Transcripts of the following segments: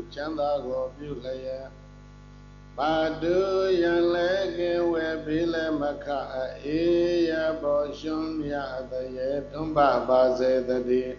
ချမ်းသာကိုပြုလျက်ဘာတုယံလည်းကင်ဝဲပြီးလည်းမခအေးရပေါ်ရှုံးမြတရေထွန်းပါစေတည်း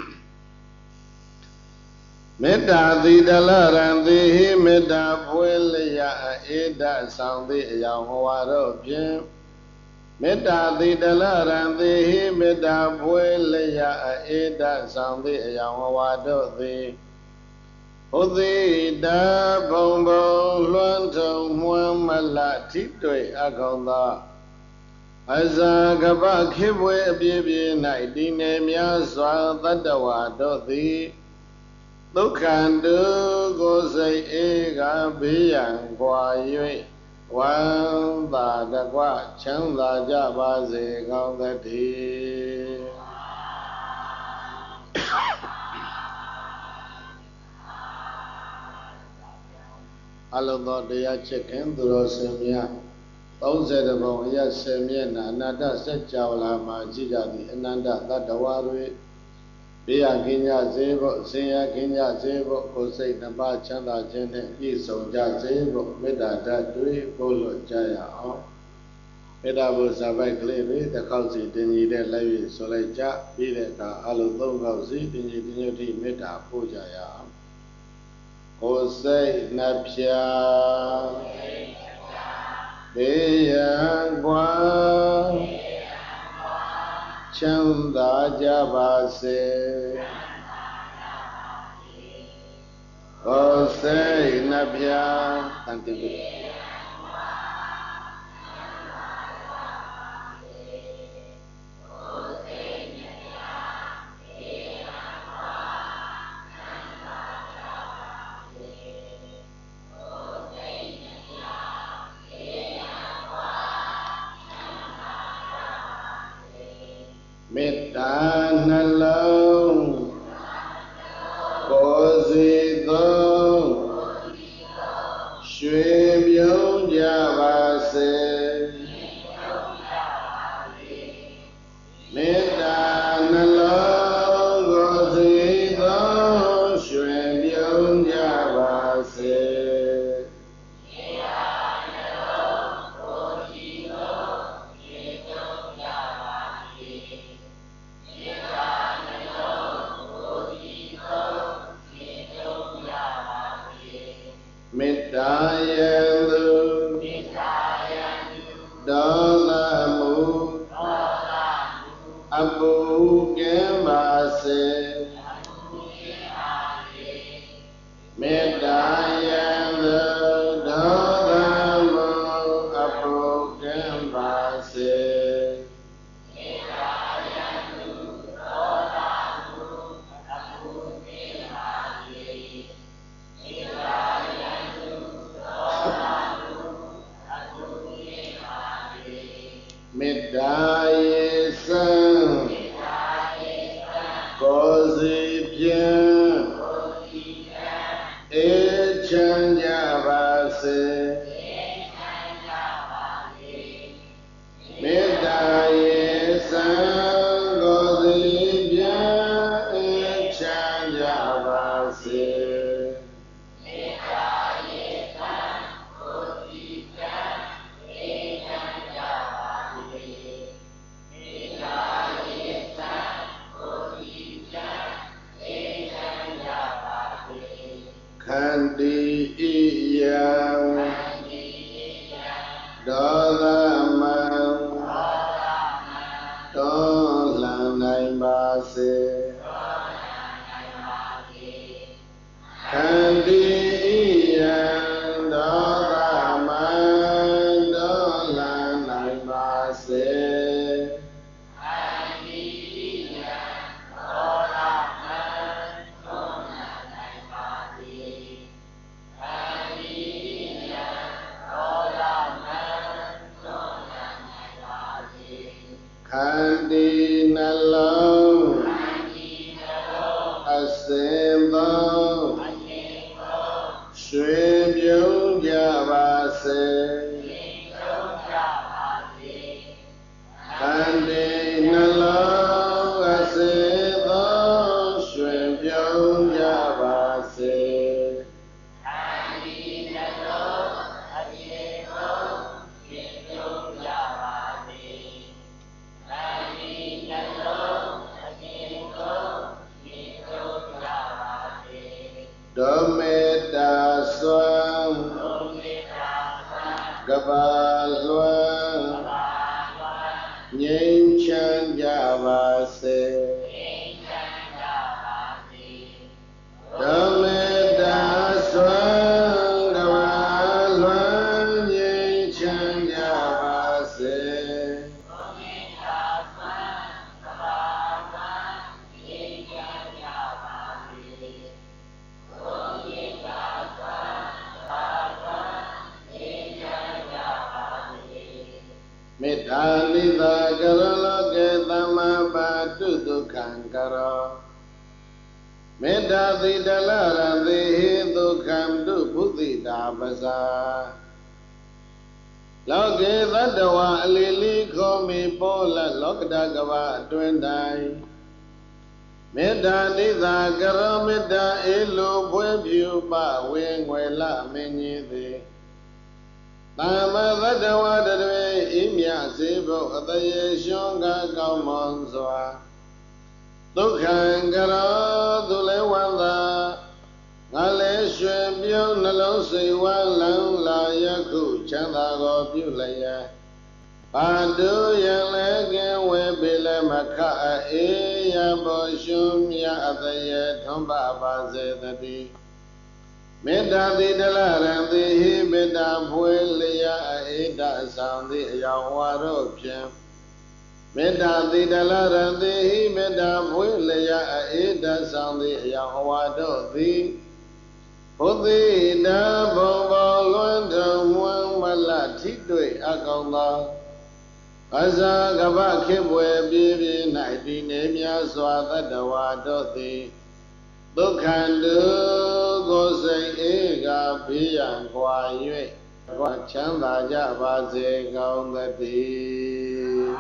မေတ္တာသီတလရံတိဟိမေတ္တာဖွေလျက်အေဒဆောင်သည့်အယောင်ဟောတို့ဖြင့်မေတ္တာသီတလရံတိဟိမေတ္တာဖွေလျက်အေဒဆောင်သည့်အယောင်ဟောတို့သည်ဥသိတာဘုံဘုံလွှမ်းထုံမွမ်းမလထိတွေ့အကောင်သောအဇာကပခေဘွေအပြည့်ပြည့်၌တည်နေများစွာတတ္တဝါတို့သည်ဒုက္ခတုကိုစိတ်အေကဘေးရန်ကွာ၍ဝမ်းသာတကွချမ်းသာကြပါစေကောင်းသတည်းအလုံးသောတရားချစ်ခင်သူတော်စင်များ30ဘုံအရ10မျက်နှာအနတ္တစัจ java လာမှာကြည့်ကြသည့်အနန္တတတ္တဝါတွေဘေးရကင်းကြစေဖို့ဆင်းရဲကင်းကြစေဖို့ကိုယ်စိတ်နှပါချမ်းသာခြင်းနဲ့ပြည့်စုံကြစေဖို့မေတ္တာဓာတ်တွေပို့လွှတ်ကြရအောင်မေတ္တာဘုဇာပိုက်ကလေးတွေတစ်ခေါက်စီတင်ကြီးတဲ့လက်၍ဆိုလိုက်ကြပြီးတဲ့အခါအလုံး3ခေါက်စီတင်ကြီးတင်ညွတ်တိမေတ္တာပို့ကြရအောင်ကိုယ်စိတ်နှပြဘေးရန်ကွာချမ်းသာကြပါစေကိုယ်စိတ်နှပြတန်တိပိမေတ္တာနှလုံးကိုယ်စီသုံးရွှေမြုံကြပါစေမေတ္တာနှလုံးကိုယ်စီသုံးရွှေမြုံကြပါစေမေတ္တာယံသူဒေါသမူအပူကင်းပါစေမေတ္တာယံသူဒေါသမူအပူကင်းပါစေမေတ္တာယံသူဒေါသမူအပူကင်းပါစေမေတ္တာမေတ္တာယေသံကိုယ်စီဖြင့်အေချမ်းကြပါစေမေတ္တာယေသံကိုယ်စီဖြင့်အေချမ်းကြပါစေမေတ္တာယေသံကိုယ်စီဖြင့်အေချမ်းကြပါစေမေတ္တာယေသံကိုယ်စီဖြင့်အေချမ်းကြပါစေခန္တီဣယံဒေါသမံတော်လှန်နိုင်ပါစေခန္တီဣယံဒေါသမံတော်လှန်နိုင်ပါစေခန္တီဣယံဒေါသမံတော်လှန်နိုင်ပါစေခန္တီဣယံဒေါသမံတော်လှန်နိုင်ပါစေခန္တီနှလုံးအစင်သောရွှေမြုံကြပါစေခန္တီနှလုံးအစင်သောရွှေမြုံကြပါစေ Dometa Swam Gabalwan Nyin Chan Javase Dometa Swam Gabalwan Nyin Chan Javase Medalita Karaloke Tamabatu Dukankara Medadi Dalara Dehi Dukam Du Buddhi Dabasa Loke Vadawa Lili Komi Pola Lokdagava Twendai Medalita Karameda Ilu Pwebu Pa Wingwela Menyidi Tamadadawa Dadwe Imya Sibo Ataye Shonga Kaumonzwa Dukankara Dulewanda Ngale Shwebyo Nalosi Walang La Yaku Chandago Bulaya Padu Yalege Webile Maka Eya Boshum Ya Ataye Tomba Bazedadi Medadi Dalarandi Meda Puelia Eda Sandi Yawaro Pim Medadi Dalarandi Meda Puelia Eda Sandi Yawado Di Pudi Da Bobo Luanda Muang Malati Dui Akonda Aza Gaba Kibwe Bibi Naidi Nemia Swada Dawado Di Dukhandu Gosai Ega Biyan Kwa Yue Kwa Chanda Jabase Gaundati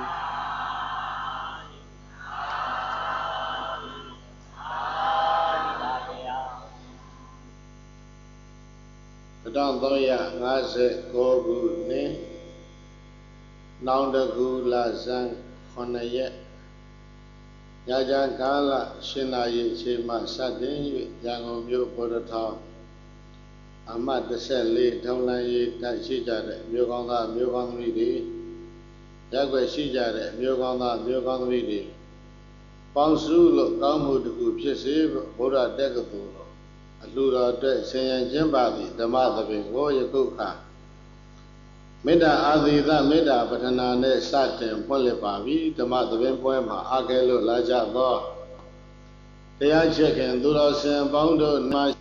Padang Toya Ngase Gogu Ni Naundagu Lazang Khonayet Yajan Kala Shinayi Chima Sadin Yangon Myo Bodata Amat Deseli Tonglayi Tai Shijare Myoganda Myogandri Yagwe Shijare Myoganda Myogandri Pangsu Lo Kamu Duku Pisi Buddha Dekatu Alura De Senyan Jimbadi Damadabi Goyakuka Meda Adida Meda Patana Ne Satin Polipavi Damadabin Poema Agelo Laja Do Tia Chicken Durasen Bondo Nash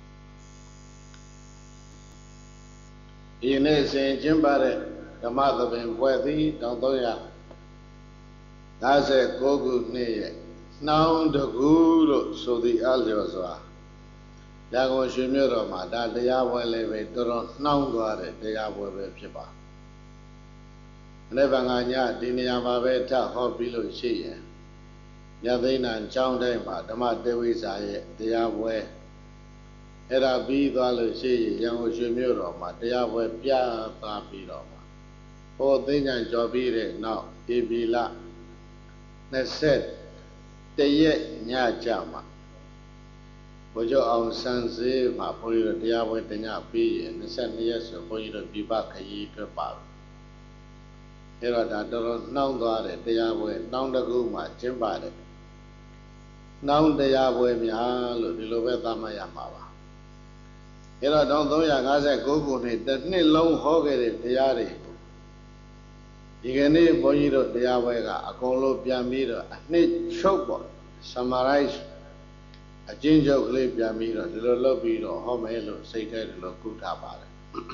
Ines in Jimbare Damadabin Poeti Dondoya Nase Gogu Ne Now the Guru so the Aljazwa Yago Shimiro Mada Diawele Doron Nangware Diawele Pipa Nevanganya Diniamaveta Hobilo Shia Yadina and Chandema Dama Dewi Saye Diawe Era Bidalo Shi Yango Shimiro Diawe Pia Tapiroma O Dina Jobire now Ibila Neset Teye Nyajama Bojo Aung San Suu Ma Poiro Diawe Tenya P and the San Yes Poiro Bibaka Yi Pepal Era da Doron Nangware Diawe Nandagu Chimbare Nang Diawe Mialo Dilobeta Mayamawa Era Don Doya Gaza Guguni that ni long hogere Diari Igani Poiro Diawega Akolo Piamiro Ni Chobo Summarize A Jinjo Clip Yamiro, the Lobiro, Homelo, Satan, Lokuta Bada.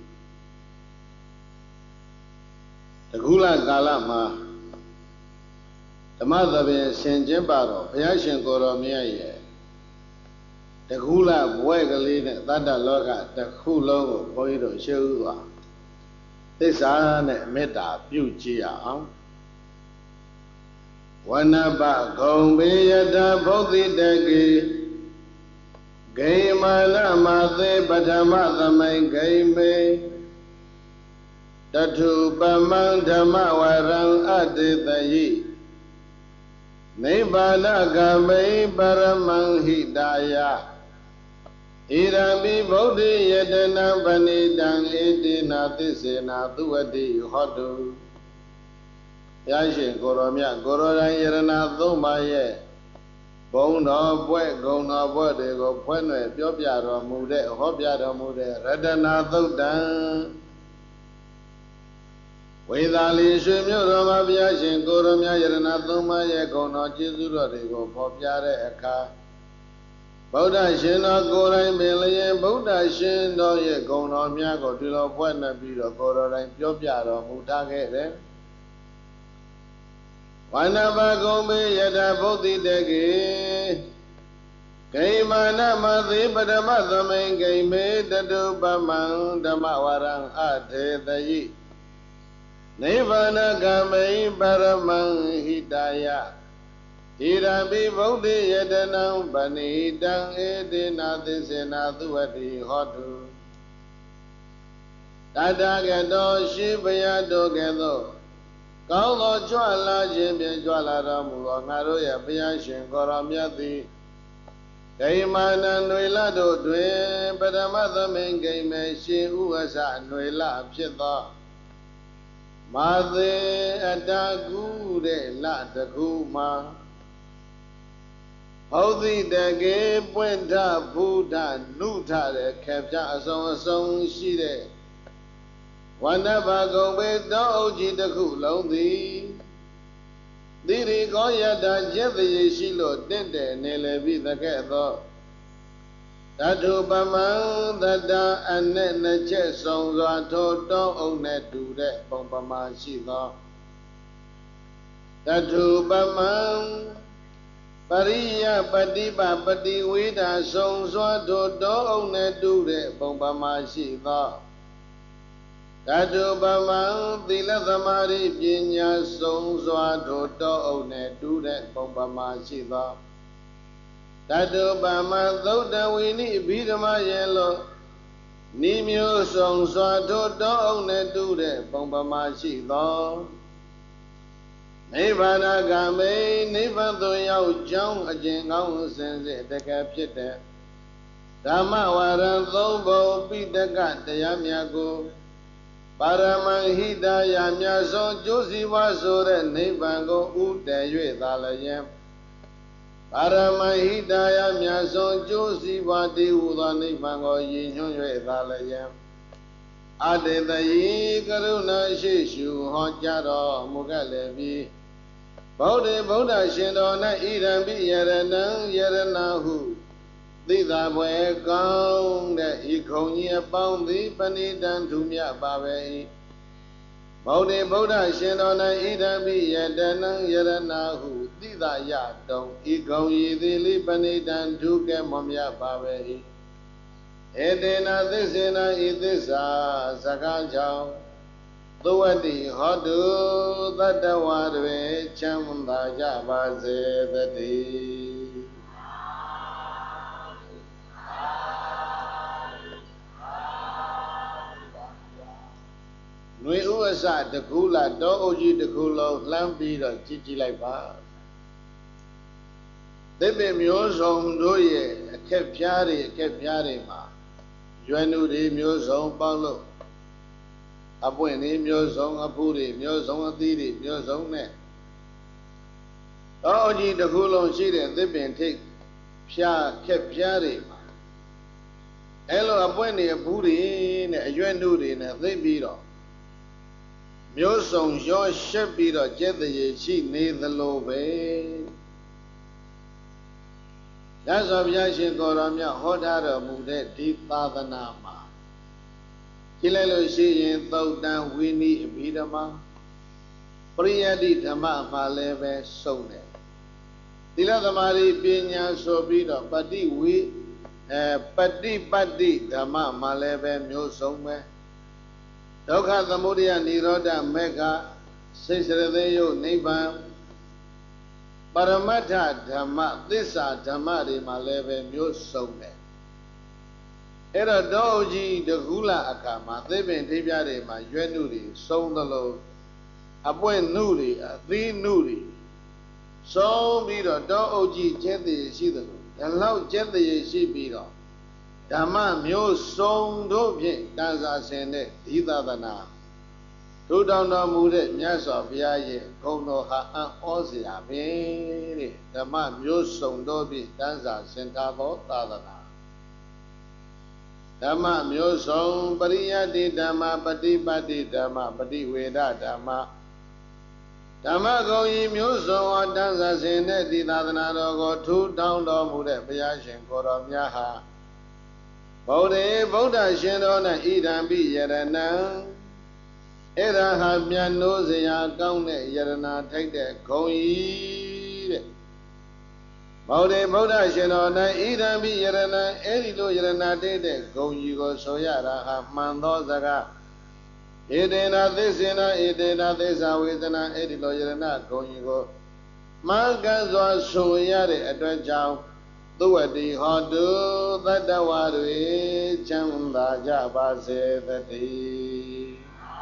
The Gula Galama, the mother being Saint Jimbaro, Piashan Goromia, the Gula Boygalina, Dada Loga, the Kulo, Boido, Shua. This are Meta, Pugia. Wanaba Gombiada Bodhi Dagi Gaimala Mate Batamata May Game Tatu Bamantama Warang Aditayi Nebala Game Baramang Hidaya Irami Bodhi Yedana Banidan Edina Tisena Duati Hodu Yashin Goromia Gororan Yerana Thumaye Bono Bue Gona Bode Go Pune Piopiaro Mude Hopiaro Mude Redana Thudan Vedali Shumurama Yashin Goromia Yerana Thumaye Gono Jizuro Go Popiare Eka Buddha Shino Gorai Million Buddha Shino Ye Gono Miago Dilo Buena Bido Gororai Piopiaro Mutagere Wanava Gombe Yada Bodhi Degi Kaimana Madhi Padamathame Game Dadu Baman Damawarang Ate Dayi Nivana Game Paramang Hidaya Irami Bodhi Yadanam Bani Dang Edina Tisena Duati Hotu Tadagado Shibaya Dogedo Kaulo Jwala Jimmy Jwala Ramu Angaroya Piashin Goramyati Kaimana Nuilado Dwe Padamathame Game Shi Uasa Nuila Pshita Madhe Adagu De La Daguma Hodi Dage Puenta Buddha Nuta de Captain Asong Shide Wanava Gombe Doji the Kulon Diri Goyada Jethi Shilo Dende Nelevi the Gato Tatu Bama Dada and Nena Chesong Zato Don Onetu de Bombama Shida Tatu Bama Pariya Padiba Padi Wida Song Swato Do Ne Dure Bombama Shiva Tatu Bama Dila Samari Pinya Song Swato Do Ne Dure Bombama Shiva Tatu Bama Thoda Wini Bidama Yellow Nimyo Song Swato Do Ne Dure Bombama Shiva Nivana Game, Nivanto Yao Jong, a Jingong Sense, the Capite Damawaran Thobo, Peter Gat, the Yamiago Paramahida Yamiaso, Josie Wasore, Nivango, Ute Yudalayam Paramahida Yamiaso, Josie Wadi Uda Nivango, Yin Yudalayam Ade the Yi Karuna Shishu, Honjaro, Mugalevi Bodhi Buddha Shindo Na Idambi Yerana Yeranahu Dida Bwe Gong De Ikonya Bondi Panidan Tumia Babe Bodhi Buddha Shindo Na Idambi Yerana Yeranahu Dida Yadong Ikonyi Dili Panidan Tuke Momya Babe Edena Thisena Idisa Sakajao Duati Hodu Tatawadwe Chamda Jabase Dati Nui Uasa the Kula Do Oji the Kulo Lampi the Chichi Laipa Debe Myosom Doye Kepiari Ma Yuanu de Myosom Paulo Appointee Myosong Apuri, Myosong Athiri, Myosong Ne. All ye the Hulon Shiri, they been take Pia kept Piari. Hello, appointee Apuri, a Yuanudi, they beat off. Myosong, your ship beat or jet the she need the low bay. That's of Yashin Goramia, hot out of Mude, deep father Nama. Kilelo Shiyin Thodan Winnie Bidama Priyadi Dama Maleve Sone Dila the Mari Pinya Sobida Padi we Padi Dama Maleve Musome Doka the Mudia Niroda Mega Sisreyo Niban Paramata Dama Disa Damari Maleve Musome Era Doji the Hula Akama, they been Tibiade, my Yenudi, Sondalo, Abuen Nudi, the Nudi. So be the Doji Jetty Shido, and now Jetty she beat off. ဓမ္မမျိုးစုံတို့ဖြင့်တန်ဆာဆင်တဲ့ဒီသာသနာထူထောင်တော်မူတဲ့မြတ်စွာဘုရားရဲ့ဂုဏ်တော်ဟာအံ့ဩစရာပဲတဲ့ဓမ္မမျိုးစုံတို့ဖြင့်တန်ဆာဆင်ထားသောသာသနာဓမ္မမျိုးစုံပရိယတ္တိဓမ္မပฏิပတ်တိဓမ္မပฏิဝေဒဓမ္မဓမ္မဂုဏ်ဤမျိုးစုံဝတန်ဆာဆင်တဲ့ဒီသာသနာတော်ကိုထူထောင်တော်မူတဲ့ဘုရားရှင်ကိုယ်တော်မြတ်ဟာဗုဒ္ဓေဗုဒ္ဓရှင်တော်၌ဣဒံပိယရဏံအဲ့ဒါဟာမြတ်နိုးစရာကောင်းတဲ့ယရဏထိုက်တဲ့ဂုံကြီးတဲ့ဗုဒ္ဓေဗုဒ္ဓရှင်တော်၌ဣဒံပိယရဏံအဲ့ဒီလိုယရဏထိုက်တဲ့ဂုံကြီးကိုဆိုရတာဟာမှန်သောစကားဧတေနသစ္စေနဧတေနသစ္စာဝေဒနာအဲ့ဒီလိုယရဏဂုံကြီးကိုမှန်ကန်စွာဆိုရတဲ့အတွက်ကြောင့်သုဝတိဟောတုသတ္တဝါတွေချမ်းသာကြပါစေတည်း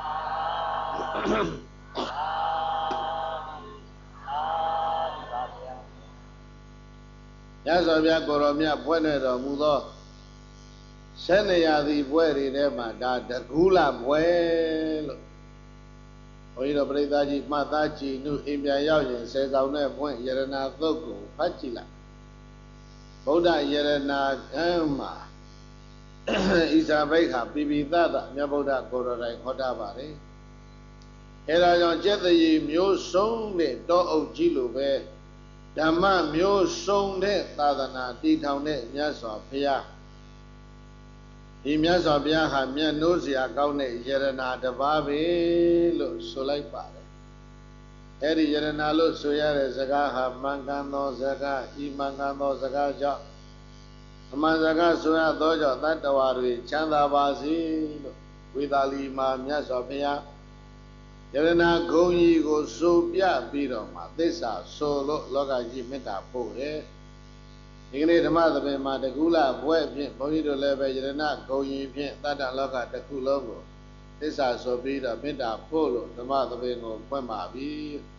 ရသော်ဗျာကိုရောမြတ်ဘွဲ့နဲ့တော်မူသော12ရာသီဘွဲ့တွေထဲမှာဒါတကူးလာဘွဲ့လို့ဘုန်းကြီးတို့ပြိဿကြီးမှတ်သားကြည်နုအိမ်ပြန်ရောက်ရင်ဆယ်ဆောင်တဲ့ဘွဲ့ယရဏသုတ်ကိုဖတ်ကြည့်လိုက်ဗုဒ္ဓယရဏကံမှာဣဇာဘိတ်ဟာပိပိသတမြတ်ဗုဒ္ဓကိုယ်တော်တိုင်ဟောတာပါတယ်အဲဒါကြောင့်ကျက်တရေမျိုးစုံတဲ့တောအုပ်ကြီးလိုပဲဓမ္မမျိုးစုံတဲ့သာသနာတည်ထောင်တဲ့မြတ်စွာဘုရားဒီမြတ်စွာဘုရားဟာမြတ်နိုးစရာကောင်းတဲ့ယရဏတစ်ပါးပဲလို့ဆိုလိုက်ပါတယ်အဲ့ဒီယရဏလို့ဆိုရတဲ့စကားဟာမှန်ကန်သောစကားဤမှန်ကန်သောစကားကြောင့်အမှန်စကားဆိုရသောကြောင့်တတ္တဝါတွေချမ်းသာပါစေလို့ဝေသာလီမှာမြတ်စွာဘုရားယရဏဂုံကြီးကိုဆိုပြပြီးတော့မှသစ္စာဆိုလို့လောကကြီးမေတ္တာပို့တယ်ဒီကနေ့ဓမ္မသဘင်မှာတကူလဘွဲ့ဖြင့်ဘုန်းကြီးတို့လည်းပဲယရဏဂုံကြီးဖြင့်တတ္တလောကတစ်ခုလုံးကိုသစ္စာဆိုပြီးတော့မေတ္တာပို့လို့ဓမ္မသဘင်ကိုဖွင့်ပါပြီ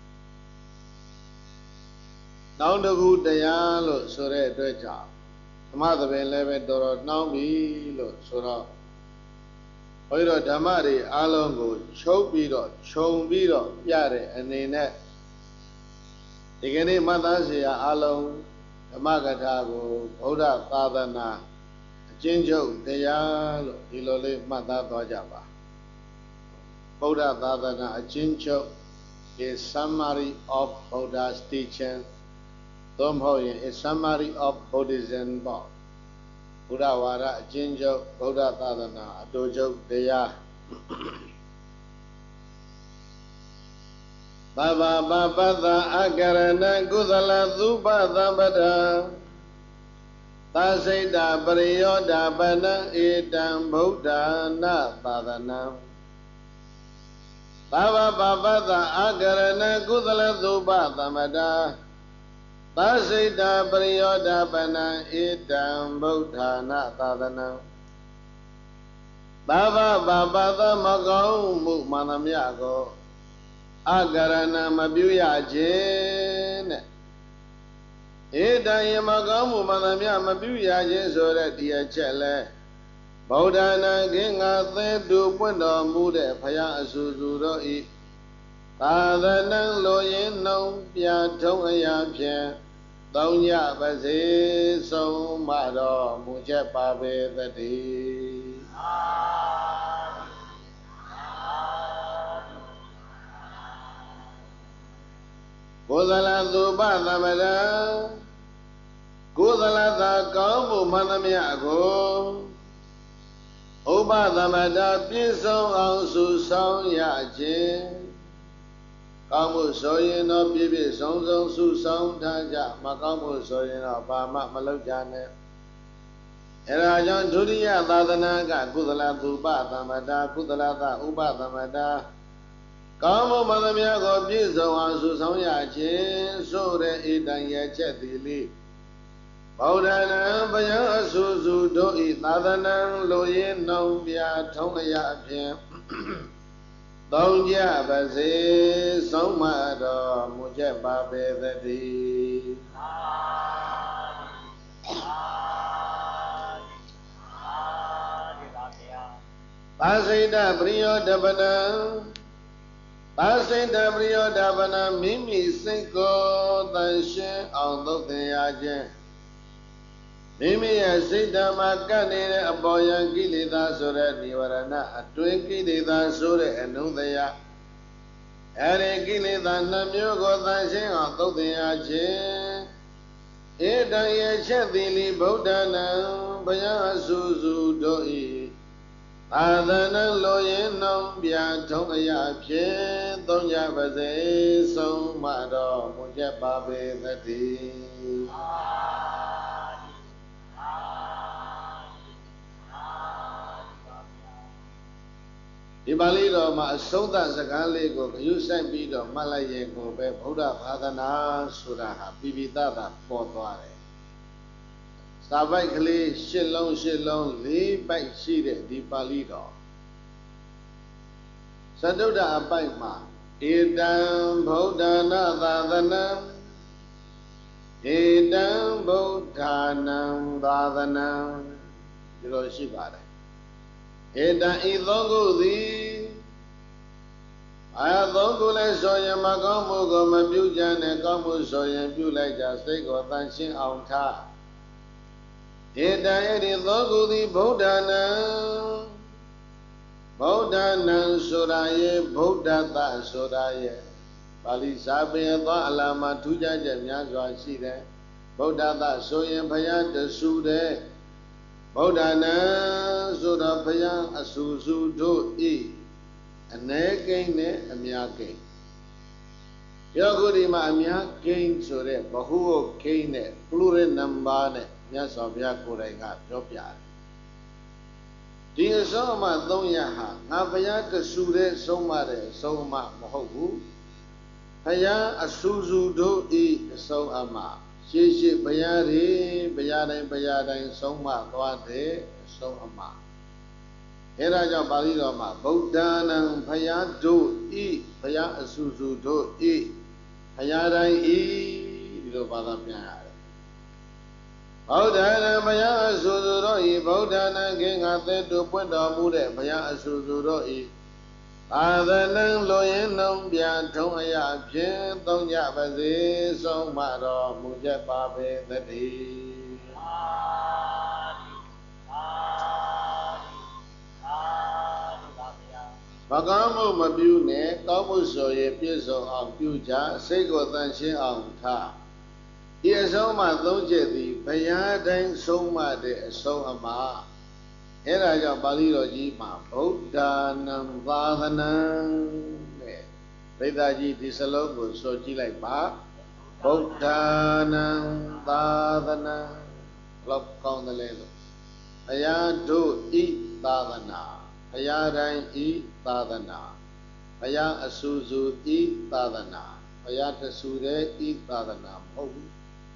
နောင်တကူတရားလို့ဆိုတဲ့အတွက်ကြောင့်ဓမ္မသဘင်လည်းပဲတော်တော်နှောင်းပြီလို့ဆိုတော့ဘုန်းကြီးတို့ဓမ္မတွေအားလုံးကိုချုပ်ပြီးတော့ခြုံပြီးတော့ပြတဲ့အနေနဲ့ဒီကနေ့မှတ်သားစရာအားလုံးဓမ္မကထာကိုဗုဒ္ဓသာသနာအကျဉ်းချုပ်တရားလို့ဒီလိုလေးမှတ်သားသွားကြပါဗုဒ္ဓသာသနာအကျဉ်းချုပ် a summary of Buddha's teaching သို့မဟုတ်ရင် a summary of Buddhism ပေါ့ဘုရားဝါဒအကျဉ်းချုပ်ဗုဒ္ဓသာသနာအတူချုပ်တရားဘဗဗပတ္တအကရဏကုသလသုပသမ္ပဒာသစိတ်တာပရိယောဓပနံဧတံဗုဒ္ဓနာသာသနာဘဗဗပတ္တအကရဏကုသလသုပသမ္ပဒာသစိတ်တာပရိယောဓပနံဧတံဗုဒ္ဓနာသာသနာဘဗဗပတ္တမကောင်းမှုမှန်သမျှကိုအကရဏမပြုရခြင်းတဲ့ဧတံယမကောင်းမှုမှန်သမျှမပြုရခြင်းဆိုတဲ့ဒီအချက်လဲဗုဒ္ဓနာခင်ငါသဲတူပွင့်တော်မူတဲ့ဘုရားအဆူဆူတို့ဤသာသနာလိုရင်နှုံပြထုံးအရာဖြင့်သုံးညပါစေဆုံးမတော်မူချက်ပါပေသတည်းကုသလသုပသမ္ပဒာကုသလသာကောင်းမှုမှန်သမျှကိုဥပသမ္ပဒာပြည့်စုံအောင်စုဆောင်ရခြင်းကောင်းမှုဆိုရင်တော့ပြည့်ပြည့်စုံစုံစုဆောင်ထားကြမကောင်းမှုဆိုရင်တော့ဘာမှမလုပ်ကြနဲ့အဲဒါကြောင့်ဒုတိယသာသနာကကုသလသုပသမ္ပဒာကုသလသဥပသမ္ပဒာကောင်းမှုမှန်သမျှကိုပြည့်စုံအောင်စုဆောင်ရခြင်းဆိုတဲ့ဧတံရဲ့ချက်သည်လေးဗုဒ္ဓနာဘယံအဆူဆူတို့ဤသာသနာလိုရင်းနှောင်ပြထုံးအရာဖြင့်သုံးကြပါစေဆုံးမတော်မူချက်ပါပေသတည်းသာစိတ်တပရိယောဓပနံသာစိတ်တပရိယောဓပနံမိမိစိတ်ကိုတန်ရှင်းအောင်သုတ်သင်ရခြင်းမိမိရဲ့စိတ်ဓမ္မကပ်နေတဲ့အပေါ်ယံကိလေသာဆိုတဲ့និဝရဏအတွင်းကိလေသာဆိုတဲ့အနုတ္တယအဲဒီကိလေသာနှမျိုးကိုတန်ရှင်းအောင်သုတ်သင်ရခြင်းဧတံယေချက်သီလီဗုဒ္ဓနံဘုရားအဆူဆူတို့ဤသာသနာလိုရင်နှောင်းပြထုံးအရာဖြင့်သုံးကြပါစေဆုံးမတော်မူချက်ပါပေသတည်းဒီပါဠိတော်မှာအဆုံးသတ်စကားလေးကိုဂရုစိုက်ပြီးတော့မှတ်လိုက်ရင်ကိုပဲဗုဒ္ဓဘာသာနာဆိုတာဟာပိပိသတာပေါ်သွားတယ်။စာပိုက်ကလေး၈လုံး၄ပိုက်ရှိတဲ့ဒီပါဠိတော်သတ္တုဒ္ဒအပိုက်မှာဧတံဗုဒ္ဓနာသာသနံဧတံဗုဒ္ဓနာသာသနံဒီလိုရှိပါတယ်ဧတံဤသုံးခုသည်သုံးခုလဲဆိုရင်မကောင်းမှုကိုမပြုကြနဲ့ကောင်းမှုဆိုရင်ပြုလိုက်ကြစိတ်ကိုတန်ရှင်းအောင်ထားဧတံဤသုံးခုသည်ဗုဒ္ဓနာဗုဒ္ဓနာဆိုတာရဲ့ဗုဒ္ဓတဆိုတာရဲ့ပါဠိစာပေသောအလာမှာထူးခြားချက်များစွာရှိတယ်ဗုဒ္ဓတဆိုရင်ဘုရားတဆူတဲ့ဗုဒ္ဓနာဆိုတော့ဘုရားအဆူဆူတို့ဤအ ਨੇ ကိန်းနဲ့အများကိန်းယောဂုဒီမှာအများကိန်းဆိုတဲ့ဘဟုကိန်းနဲ့ plural number နဲ့မြတ်စွာဘုရားကိုယ်တိုင်ကပြောပြတယ်ဒီအဆုံးအမ300ဟာငါဘုရားတဆူတဲ့ဆုံးမတဲ့အဆုံးအမမဟုတ်ဘူးဘုရားအဆူဆူတို့ဤအဆုံးအမရှေ့ဘုရားတွေဘုရားတိုင်းဆုံးမသွားတဲ့အဆုံးအမအဲဒါကြောင့်ပါဠိတော်မှာဗုဒ္ဓနာဘုရားတို့ဤဘုရားအဆူဆူတို့ဤဘုရားတိုင်းဤဒီလိုဘာသာပြန်ရတယ်ဗုဒ္ဓနာဘုရားအဆူဆူတို့ဤဗုဒ္ဓနာခင်္ဃသက်တို့ပွင့်တော်မူတဲ့ဘုရားအဆူဆူတို့ဤသာသနံလိုရင်နှုံးပြထုံးအရာဖြင့်သုံးကြပါစေဆုံးမတော်မူချက်ပါပေသတည်းမကောင်းမှုမပြုနဲ့ကောင်းမှုဆိုရင်ပြည့်စုံအောင်ပြုကြစိတ်ကိုတန်ရှင်းအောင်ထားဒီအဆုံးအမ3ချက်သည်ဘုရားတိုင်းဆုံးမတဲ့အဆုံးအမအဲဒါကြောင့်ပါဠိတော်ကြီးမှာဗုဒ္ဓနာသာသနံတဲ့ပြိဿကြီးဒီစလုံးကိုဆိုကြည့်လိုက်ပါဗုဒ္ဓနာသာသနံလောက်ကောင်းတယ်လေလို့ဘုရားတို့ဤသာသနာဘုရားတိုင်းဤသာသနာဘုရားအဆူဆူဤသာသနာဘုရားတဆူတဲ့ဤသာသနာမဟုတ်ဘူး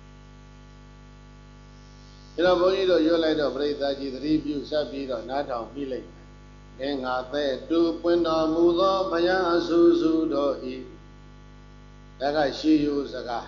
ဒါတော့ဘုန်းကြီးတို့ရွတ်လိုက်တော့ပြိဿကြီးသတိပြုစပ်ပြီးတော့နားထောင်ပြီးလိုက်မယ်။အင်းငါသက်တူပွင့်တော်မူသောဘုရားအဆူဆူတို့ဤဒါကရှေးရိုးစကား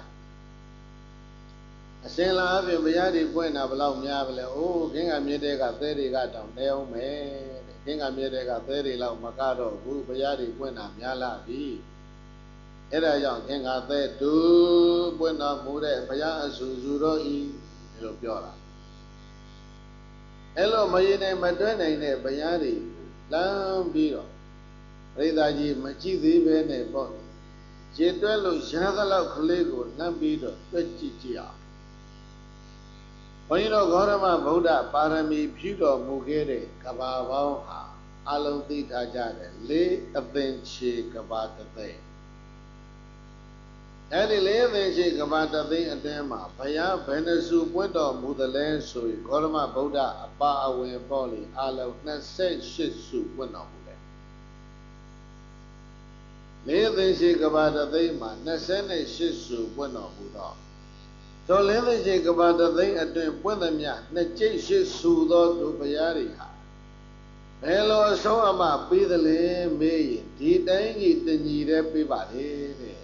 အစဉ်လာအပြင်ဘုရားတွေပွင့်တာဘလောက်များပါလဲ။အိုးခင်းကမြစ်တဲ့ကသဲတွေကတောင်တဲအောင်မယ်တဲ့။ခင်းကမြစ်တဲ့ကသဲတွေလောက်မကတော့ဘူးဘုရားတွေပွင့်တာများလာပြီ။အဲဒါကြောင့်ခင်းကသဲတူပွင့်တော်မူတဲ့ဘုရားအဆူဆူတို့ဤဒီလိုပြောတာအဲ့လိုမရနိုင်မတွဲနိုင်တဲ့ဘုရားတွေလမ်းပြီးတော့ပရိသတ်ကြီးမကြည့်သေးပဲနဲ့ပေါ့ရေတွဲလို့ရားသလောက်ကလေးကိုလှမ်းပြီးတော့တွက်ကြည့်ကြည့်အောင်ဘုန်းကြီးတို့ဂေါရမဗုဒ္ဓပါရမီဖြူတော်မူခဲ့တဲ့ကဘာပေါင်းဟာအလုံးသိထားကြတယ်4အသင်ချေကဘာတသိန်းအဲ့ဒီ4အသင်ချေကဘာတသိန်းအတွင်းမှာဘုရားဘယ်နှစုပွင့်တော်မူသလဲဆိုရင်ဂေါရမဗုဒ္ဓအပါအဝင်ပေါ့လေအလုံး28စုပွင့်တော်မူတယ်4အသင်ချေကဘာတသိန်းမှာ28စုပွင့်တော်မူတော့သောလင်းသိချေကဘာတသိန်းအတွင်ပွင့်သမျှနှစ်ကျိတ်ရှိစုသောသူဘုရားတွေဟာဘယ်လိုအဆုံးအမပေးသလဲမေးရင်ဒီတိုင်းကြီးတညီတည်းပေးပါလေတဲ့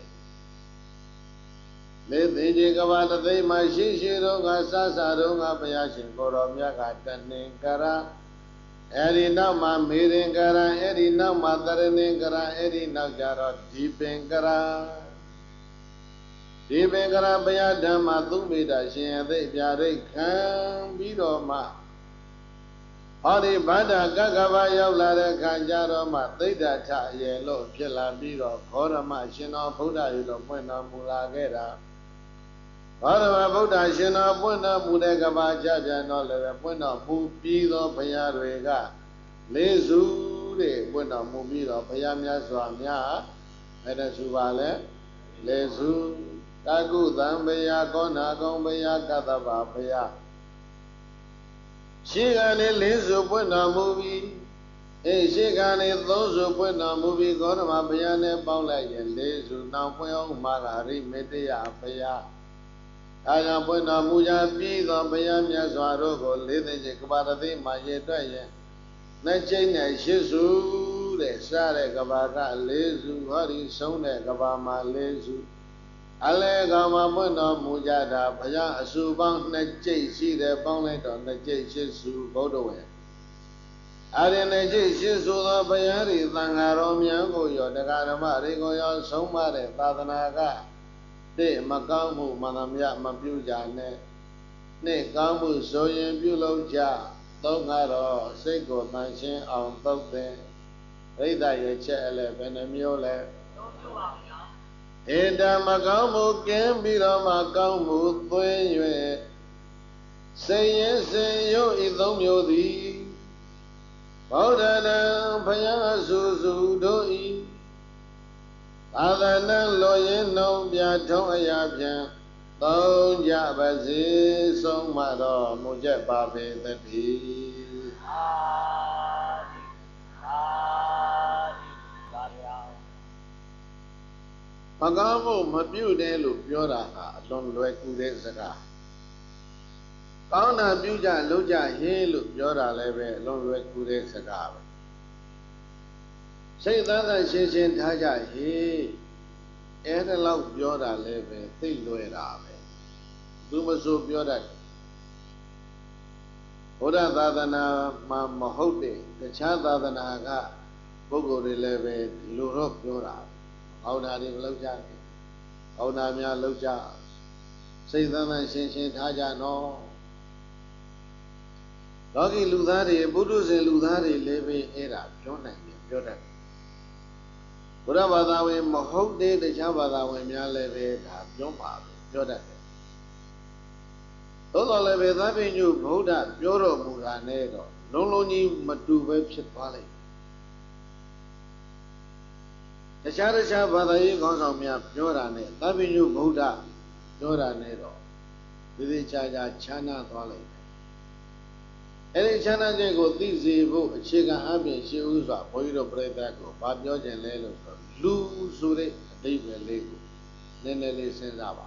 လေသိချေကဘာတသိန်းမှာရှိရှိတော့ကစစတော့ကဘုရားရှင်ကိုတော်မြတ်ကတဏ္ဍင်္ကရ Eri nama miringara, eri nama tariningara, eri nagjara dipengara. Dipengara baya dhamma tumida shinyathi pyari khan bidoma. Hori bhada gagava yaulare khanjaro ma thidda tha yelo phila bido Gautama Shino Buddha yudo pwena mula kera. Gautama Buddha Shino pwena mule gava jabya no leve pwena mu bido baya rwega. Lezu de pwena mu bido baya mya swa mya. Ede subale lezu tagu dambaya kona gombaya katava baya. Shigane lezu pwena mu bi. Shigane thozu pwena mu bi Gautama baya ne paula yen lezu na pwena umagari meteya baya. Aya pwena mu ja bido baya mya swa rogo lede je kabarati ma ye twaye. Najay ne shizu de sare kabaka lezu hari sonne kabama lezu ale kama pwena mujada baya asubang najay si de pang lai to najay shizu bodowe are najay shizu do baya ri thangaro myan ko yo dakarama ri ko yo soma de thadana ka de makaung mu manamya ma pyu ja ne ne kaung mu so yin pyu lou ja Tông ngài đó xây của tài sinh ông tốc tên Rây đại ye che ele bene miêu le Eda ma cao mu kém bi đó ma cao mu tuê nhuệ Xây ye xây yo y tông miêu đi Bảo đà đà phaya su su đô y Bà đà đà lo ye nông bia thông aya bia Tông dạ bà dì sông mà đó mu che bà bê tê đi Magamu mabiu de lu biora ha lon lwe ku de saka. Kaung na biu ja lu ja he lu biora le be lon lwe ku de saka. Sai ta ta shin shin tha ja he. E de lau biora le be thai lwe da be. Tu ma so biora. Buddha Thadana ma mahot de tacha Thadana ka puggol de le be lu ro biora. Hậu nào đi lâu cha, hậu nào nhà lâu cha, xây ra là xin tha cha nó. Đó cái lưu thá thì bố đứa sẽ lưu thá thì lấy về era chỗ này chỗ đó. Bố đã bảo tao về một hốc đế để cha bảo tao về nhà lấy về cả chỗ mà chỗ đó. Đó là lấy về ta về như bố đã chỗ rồi mù ra này đó, long long như mà tu vềဖြစ်phá lại. Tasha Badayi Gonsomia, Jorane, Tabinu Buddha, Joranero, Vidi Chaja Chana Toilet. Any Chana Jago, Tizi, Chica Abby, she was a Poiro Predaco, Babio and Lelo, Lu Sure, David Lego, Nenele Senzava.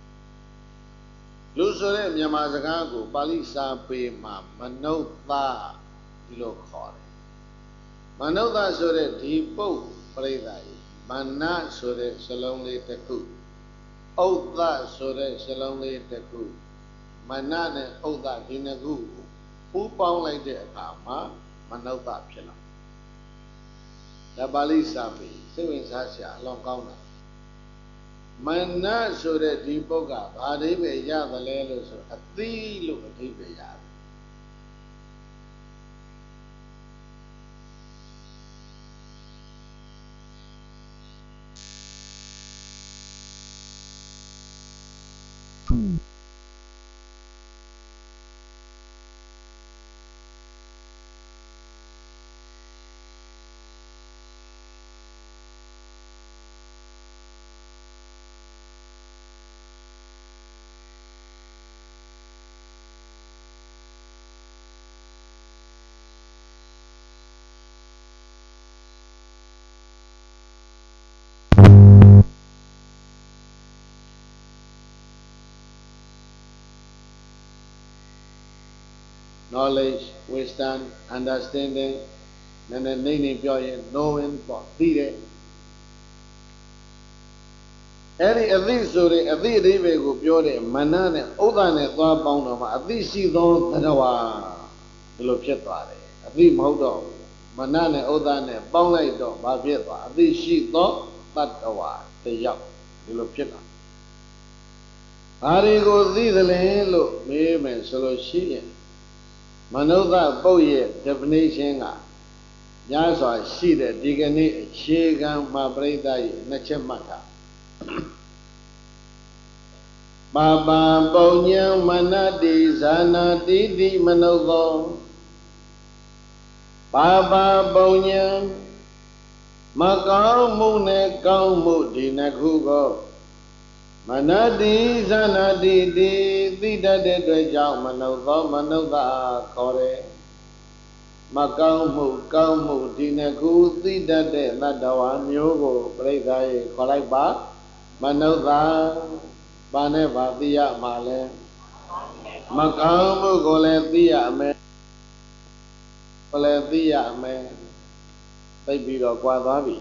Lu Sure, Yamazagago, Palisa Pema, Manota, Ilo Kore. Manota Sure, Tipo, Predai. Mana sore salong le taku, Oda sore salong le taku, Mana ne Oda dinagu, Upang like the Akama, Manota Pila. The Bali Sabi, Sewing Sasha, Long Kauna. Mana sore dipoga, Adibe ya the lelos, a thee look at Tibe ya. Knowledge, wisdom, understanding, and then knowing for theory. Any of these sort of these go pure Manane, Odane, Thorpound of Adisi don't Tanawa, the Lopchetare, a သိမဟုတ်တော့မနနဲ့ဥဒ္ဒနဲ့ပေါင်းလိုက်တော့ဘာဖြစ်သွားအသိရှိသောတတ္တဝါတယောက်ဒီလိုဖြစ်လာဘာတွေကိုသိသလဲလို့မေးမယ်ဆိုလို့ရှိရင်မနုဿပုတ်ရဲ့ definition ကညာစွာရှိတဲ့ဒီကနေ့အခြေခံမှာပြိဿရဲ့နှစ်ချက်မှတ်တာပါပါပုံညံမနတိဇာနာတိတိမနုဿောပါပါပုံညံမကောင်းမှုနဲ့ကောင်းမှုဒီနှစ်ခုကိုမနတိဇာနာတိတိသိတတ်တဲ့အတွက်ကြောင့်မနုဿောမနုဿခေါ်တယ်မကောင်းမှုကောင်းမှုဒီနှစ်ခုသိတတ်တဲ့တတ္တဝါမျိုးကိုပြိဿရေခေါ်လိုက်ပါမနုဿဘာနဲ့ဘာသိရမှာလဲမကောင်းမှုကိုလည်းသိရမယ်ကိုလည်းသိရမယ်သိပြီးတော့ကြွားသွားပြီ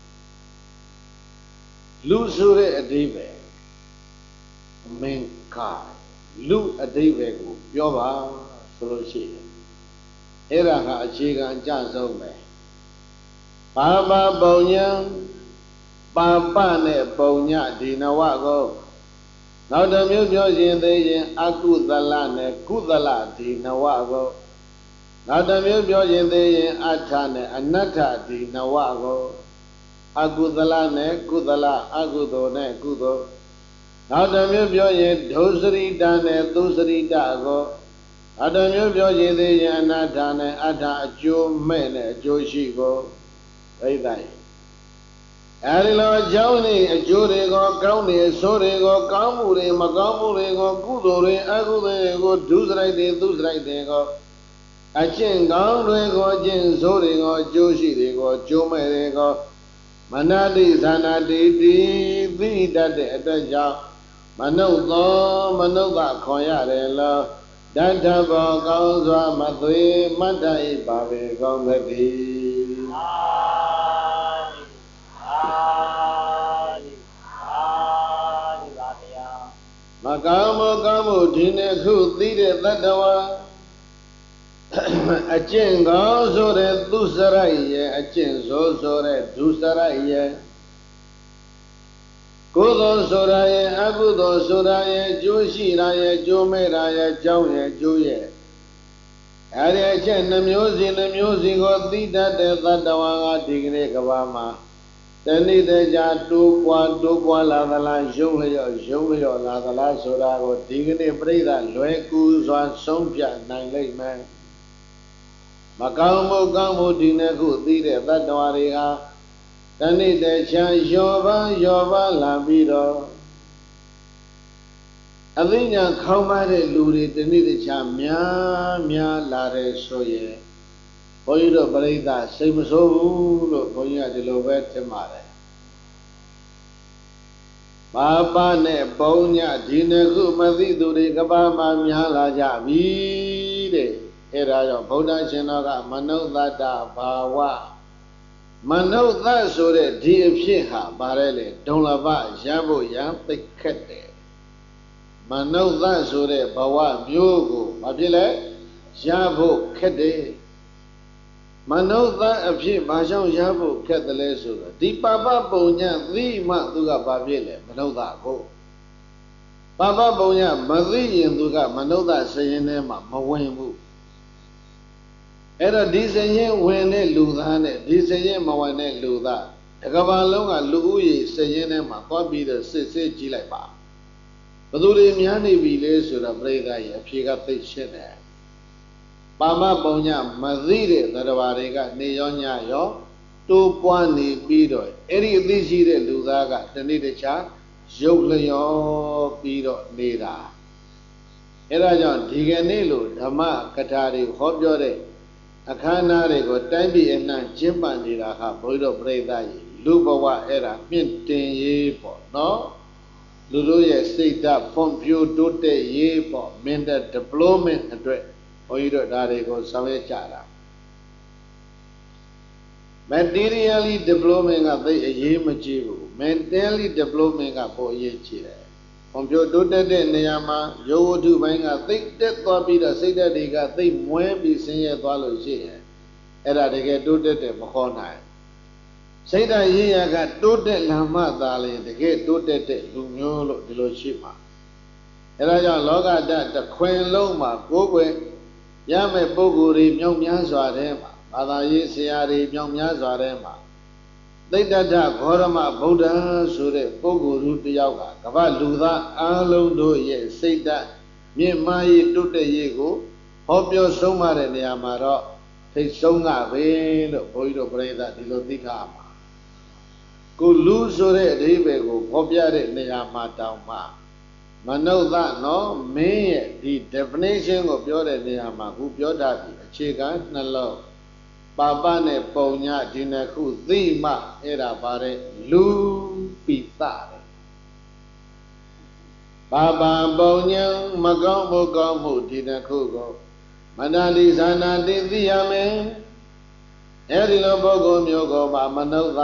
လူဆိုတဲ့အဓိပ္ပာယ်မင်္ဂလူအဓိပ္ပာယ်ကိုပြောပါဆိုလို့ရှိရင်အဲ့ဒါကအခြေခံအကျဆုံးပဲပါပါပုံညာပါပနဲ့ပုံညာဒီနဝကိုနောက်တစ်မျိုးပြောရင်သေးရင်အကုသလနဲ့ကုသလဒီနဝကိုနောက်တစ်မျိုးပြောရင်သေးရင်အထနဲ့အနတ္ထဒီနဝကိုအကုသလနဲ့ကုသလအကုသိုလ်နဲ့ကုသိုလ်နောက်တစ်မျိုးပြောရင်ဒုစရိတနဲ့သုစရိတကိုနောက်တစ်မျိုးပြောရင်သေးရင်အနတ္ထနဲ့အတ္ထအကျိုးမဲ့နဲ့အကျိုးရှိကိုပြိဿရေအဲဒီလိုအကြောင်းတွေအကျိုးတွေကိုကောင်းတယ်ဆိုးတွေကိုကောင်းမှုတွေမကောင်းမှုတွေကိုကုသိုလ်တွေအကုသိုလ်တွေကိုဒုစရိုက်တွေသုစရိုက်တွေကိုအကျင့်ကောင်းတွေကိုအကျင့်ဆိုးတွေကိုအကျိုးရှိတွေကိုအကျိုးမဲ့တွေကိုမနတိဇာနာတိတိသိတတ်တဲ့အတွက်ကြောင့်မနုဿောမနုဿခေါ်ရတယ်လို့တတ္ထဘောကောင်းစွာမသွေမတ္တဤပါပဲကောင်းသတည်းမကောင်းမှုကောင်းမှုဒီနှစ်ခုသိတဲ့တတ္တဝါအကျင့်ကောင်းဆိုတဲ့သူစရိုက်ရဲ့အကျင့်ဆိုးဆိုတဲ့ဒုစရိုက်ရဲ့ကုသိုလ်ဆိုတာရဲ့အကုသိုလ်ဆိုတာရဲ့ကျိုးရှိတာရဲ့ကျိုးမဲ့တာရဲ့ကြောင်းရဲ့ကျိုးရဲ့အဲဒီအချက်နှမျိုးစီကိုသိတတ်တဲ့တတ္တဝါကဒီကနေ့ကဘာမှာတဏိတကြတိုးပွားလာသလားယုံလျော့လာသလားဆိုတာကိုဒီကနေ့ပြိဿလွယ်ကူစွာဆုံးဖြတ်နိုင်လိမ့်မယ်မကောင်းမှုကောင်းမှုဒီနှစ်ခုသိတဲ့တတ္တဝါတွေဟာတဏိတချာယောပါလာပြီးတော့အသိဉာဏ်ခေါင်းပါတဲ့လူတွေတဏိတချာများလာတယ်ဆိုရင်ဘုန်းကြီးတို့ပြိဿစိတ်မဆိုးဘူးလို့ဘုန်းကြီးကဒီလိုပဲထင်ပါတယ်ပါပနဲ့ပုံညဒီနှစ်ခုမသိသူတွေကဘာမှများလာကြပြီတဲ့အဲ့ဒါကြောင့်ဗုဒ္ဓရှင်တော်ကမနုဿတ္တဘာဝမနုဿဆိုတဲ့ဒီအဖြစ်ဟာဗါရဲလေဒုံလဘရဖို့ရန်သိခက်တယ်မနုဿဆိုတဲ့ဘဝမျိုးကိုဘာဖြစ်လဲရဖို့ခက်တယ်မနုဿအဖြစ်ဘာကြောင့်ရဖို့ခက်တယ်လဲဆိုတော့ဒီပပပုံညသိမှသူကဘာဖြစ်လဲမနုဿကိုပပပုံညမသိရင်သူကမနုဿစရင်ထဲမှာမဝင်ဘူးအဲ့တော့ဒီစရင်ဝင်တဲ့လူသားနဲ့ဒီစရင်မဝင်တဲ့လူသားတကဘာလုံးကလူဦးရေစရင်ထဲမှာသွားပြီးတော့စစ်ကြည့်လိုက်ပါဘသူတွေများနေပြီလဲဆိုတော့ပြိဿရဲ့အဖြေကသိရှင်းတယ်ပါမပုံညမသိတဲ့သတ္တဝါတွေကနေရောညရောတိုးပွားနေပြီးတော့အဲ့ဒီအသိရှိတဲ့လူသားကတနေ့တခြားရုပ်လျောပြီးတော့နေတာအဲ့ဒါကြောင့်ဒီကနေ့လို့ဓမ္မကထာတွေဟောပြောတဲ့အခမ်းအနားတွေကိုတိုင်းပြည်အနှံ့ကျင်းပနေတာဟာဘုရားတို့ပြိဿကြီးလူဘဝအဲ့ဒါမြင့်တင်ရေးပေါ့နော်လူတို့ရဲ့စိတ်ဓာတ်ဖွံ့ဖြိုးတိုးတက်ရေးပေါ့ mental development အတွက်ဘုန်းကြီးတို့ဒါတွေကိုဆောင်ရွက်ကြတာ materially development ကသိအရေးမကြီးဘူး mentally development ကပိုအရေးကြီးတယ်ဖွံ့ဖြိုးတိုးတက်တဲ့နေရာမှာယောဝတ္ထုပိုင်းကသိတက်သွားပြီးတော့စိတ်ဓာတ်တွေကသိမွဲပြီးဆင်းရဲသွားလို့ရှိရင်အဲ့ဒါတကယ်တိုးတက်တယ်မခေါ်နိုင်စိတ်ဓာတ်ရေးရကတိုးတက်လာမှသာလေတကယ်တိုးတက်တဲ့လူမျိုးလို့ဒီလိုရှိမှာအဲ့ဒါကြောင့်လောကဓာတ်တစ်ခွင်လုံးမှာကိုယ်ွယ်ရမယ့်ပုဂ္ဂိုလ်တွေမြောက်များစွာတဲ့မှာဘာသာရေးဆရာတွေမြောက်များစွာတဲ့မှာသိတ္တထဂေါရမဗုဒ္ဓဆိုတဲ့ပုဂ္ဂိုလ်သူတယောက်ကကမ္ဘာလူသားအလုံးတို့ရဲ့စိတ်ဓာတ်မြင့်မားရေးတိုးတက်ရေးကိုဟောပြောဆုံးမတဲ့နေရာမှာတော့ထိတ်ဆုံးကပဲလို့ဘုန်းကြီးတို့ပြိဿဒီလိုသိထားမှာကိုလူဆိုတဲ့အဓိပ္ပာယ်ကိုဖော်ပြတဲ့နေရာမှာတောင်မှမနုဿနော်မင်းရဲ့ဒီ definition ကိုပြောတဲ့နေရာမှာခုပြောတတ်ပြီအခြေခံနှလုံးပါပနဲ့ပုံညဒီနှစ်ခုသိမှအဲ့ဒါပါတဲ့လူပိသတဲ့ပါပပုံညမကောင်းမှုကောင်းမှုဒီနှစ်ခုကိုမနာလိဇာနာတိသိရမယ်အဲ့ဒီလိုပုဂ္ဂိုလ်မျိုးကိုမနုဿ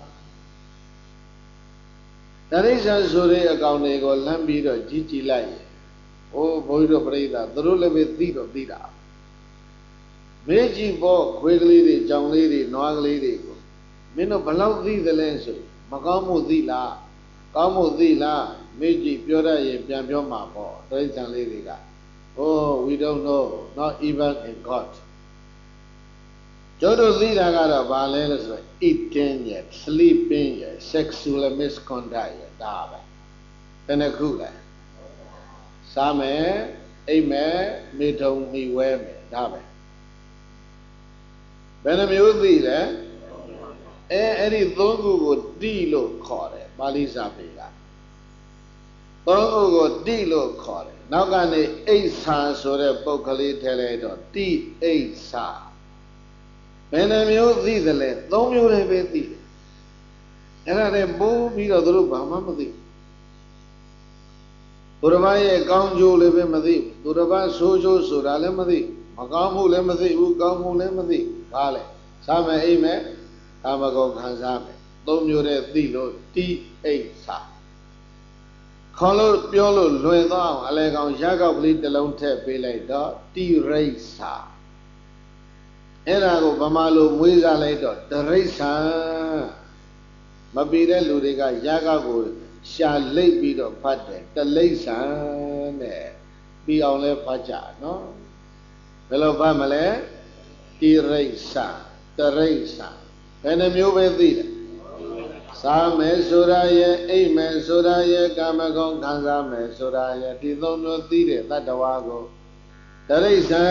တရိစ္ဆာန်ဆိုတဲ့အကောင်တွေကိုလမ်းပြီးတော့ကြီးကြည့်လိုက်ရင်ဘုန်းကြီးတို့ပြိဿသူတို့လည်းပဲသိတော့သိတာမေးကြည့်ဖို့ခွေးကလေးတွေကြောင်လေးတွေနွားကလေးတွေကိုမင်းတို့ဘလောက်သိသလဲဆိုမကောင်းမှုသိလားကောင်းမှုသိလားမေးကြည့်ပြောရရင်ပြန်ပြောမှာပေါ့တရိစ္ဆာန်လေးတွေကwe don't know not even in God ကျတို့သိတာကတော့ဘာလဲလို့ဆိုတော့ eating ရ sleeping ရ sexual misconduct ရဒါပဲဘယ်နှခုလဲစားမယ်အိပ်မယ်မိထုံမိဝဲမယ်ဒါပဲဘယ်နှမျိုးသိလဲအဲ့ဒီသုံးခုကိုတိလို့ခေါ်တယ်ပါဠိစာပေကသုံးခုကိုတိလို့ခေါ်တယ်နောက်ကနေအိဋ္ဌာဆိုတဲ့ပုဂ္ဂလိထဲလိုက်တော့တိအိဋ္ဌာဘယ်နှမျိုးသိသလဲသုံးမျိုးလည်းပဲသိတယ်အဲ့ဒါနဲ့ပိုးပြီးတော့သူတို့ဘာမှမသိသူတစ်ပါးရဲ့ကောင်းကျိုးလည်းပဲမသိသူတစ်ပါးဆိုးကျိုးဆိုတာလည်းမသိမကောင်းမှုလည်းမသိဘူးကောင်းမှုလည်းမသိဘာလဲစားမယ်အိမ်မယ်ကာမဂုဏ်ခံစားမယ်သုံးမျိုးတည်းသိလို့တိအိဋ္ဌာခေါ်လို့ပြောလို့လွယ်သွားအောင်အလဲကောင်ရကောက်ကလေးတစ်လုံးထည့်ပေးလိုက်တော့တိရိစ္ဆာအဲ့ဒါကိုဗမာလိုမွေးစားလိုက်တော့တရိစ္ဆာမပြီးတဲ့လူတွေကရကောက်ကိုရှာလိတ်ပြီးတော့ဖတ်တယ်တလိစ္ဆာနဲ့ပြီးအောင်လဲဖတ်ကြနော်ဘယ်လိုဖတ်မလဲတိရိစ္ဆာတရိစ္ဆာဘယ်နှမျိုးပဲသိတယ်စားမယ်ဆိုတာရဲ့အိမ်မယ်ဆိုတာရဲ့ကာမဂုဏ်ခံစားမယ်ဆိုတာရဲ့ဒီသုံးမျိုးသိတဲ့တတ္တဝါကိုတရိစ္ဆာ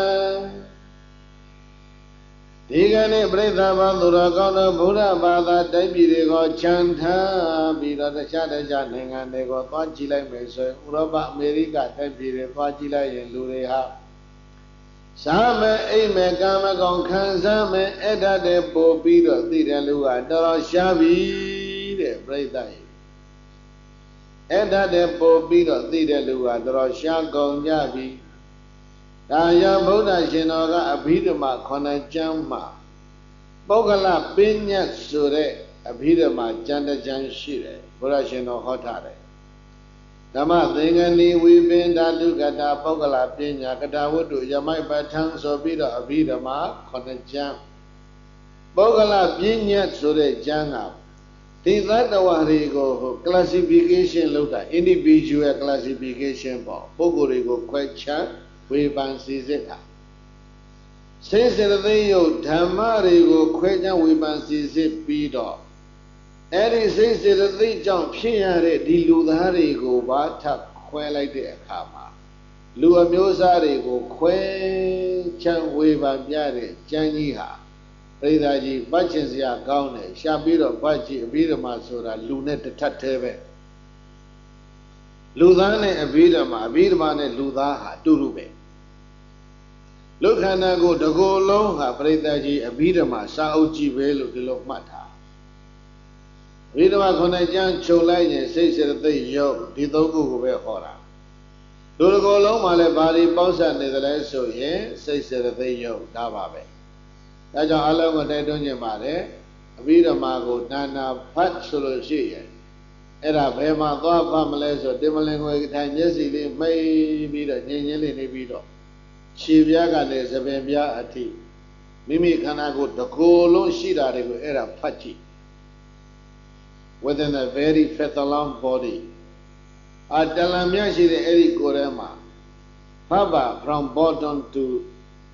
ဒီကနေ့ပြိဿဘာသူတော်ကောင်းသောဗုဒ္ဓဘာသာတိုင်းပြည်တွေကိုခြံထားပြီးတော့တခြားနိုင်ငံတွေကိုသွားကြည့်လိုက်မယ်ဆိုရင်ဥရောပအမေရိကတိုင်းပြည်တွေသွားကြည့်လိုက်ရင်လူတွေဟာစားမယ်အိမ်မယ်ကာမဂုဏ်ခံစားမယ်အဲ့ဒါတည်းပို့ပြီးတော့သိတယ်လူကတော်တော်ရှားပြီတဲ့ပြိဿရဲ့အဲ့ဒါတည်းပို့ပြီးတော့သိတယ်လူကတော်တော်ရှားကုန်ကြပြီဒါယဗုဒ္ဓရှင်တော်ကအဘိဓမ္မာ9ကျမ်းမှာပုဂ္ဂလပညတ်ဆိုတဲ့အဘိဓမ္မာကျမ်းတစ်ကျမ်းရှိတယ်ဘုရားရှင်တော်ဟောထားတယ်ဓမ္မသင်္ကနီဝိပင်ဓာတုကတာပုဂ္ဂလပညာကတာဝတ္တုယမိုက်ပဋ္ဌံဆိုပြီးတော့အဘိဓမ္မာ9ကျမ်းပုဂ္ဂလပညတ်ဆိုတဲ့ကျမ်းကဒီသတ္တဝါတွေကိုclassification လုပ်တာ individual classification ပေါ့ပုဂ္ဂိုလ်တွေကိုခွဲခြားဝေဖန်စီစစ်တာစိတ်စေတသိက်ယုတ်ဓမ္မတွေကိုခွဲခြားဝေဖန်စီစစ်ပြီးတော့အဲ့ဒီစိတ်စေတသိက်ကြောင့်ဖြစ်ရတဲ့ဒီလူသားတွေကိုပါထပ်ခွဲလိုက်တဲ့အခါမှာလူအမျိုးအစားတွေကိုခွဲခြားဝေဖန်ပြတဲ့ကျမ်းကြီးဟာပရိသတ်ကြီးပတ်ချင်စရာကောင်းတယ်ရှာပြီးတော့ပတ်ကြည့်အဘိဓမ္မာဆိုတာလူနဲ့တစ်ထပ်သေးပဲလူသားနဲ့အဘိဓမ္မာနဲ့လူသားဟာတူတူပဲလူခန္ဓာကိုယ်တစ်ကိုယ်လုံးဟာပရိသတ်ကြီးအဘိဓမ္မာစာအုပ်ကြီးပဲလို့ဒီလိုမှတ်ထားအဘိဓမ္မာ9ကျမ်းချုပ်လိုက်ရင်စိတ်စေတသိက်ယုတ်ဒီသုံးခုကိုပဲဟောတာလူတစ်ကိုယ်လုံးမှာလည်းဘာတွေပေါင်းစပ်နေသလဲဆိုရင်စိတ်စေတသိက်ယုတ်ဒါပါပဲဒါကြောင့်အလုံးကိုတိုက်တွန်းခြင်းပါတယ်အဘိဓမ္မာကိုနာနာဖတ်ဆိုလို့ရှိရင်အဲ့ဒါဘယ်မှာသွားဖတ်မလဲဆိုတင်မလင်ကိုထိုင်မျက်စိလေးမိတ်ပြီးတော့ညင်ညင်းလေးနေပြီးတော့ခြေပြားကနေသပင်ပြားအထိ Mimi Kanago, the Kolo Shida, era Pachi, within a very feather-long body. At Dalamiashi, the Eri Korema, Papa from bottom to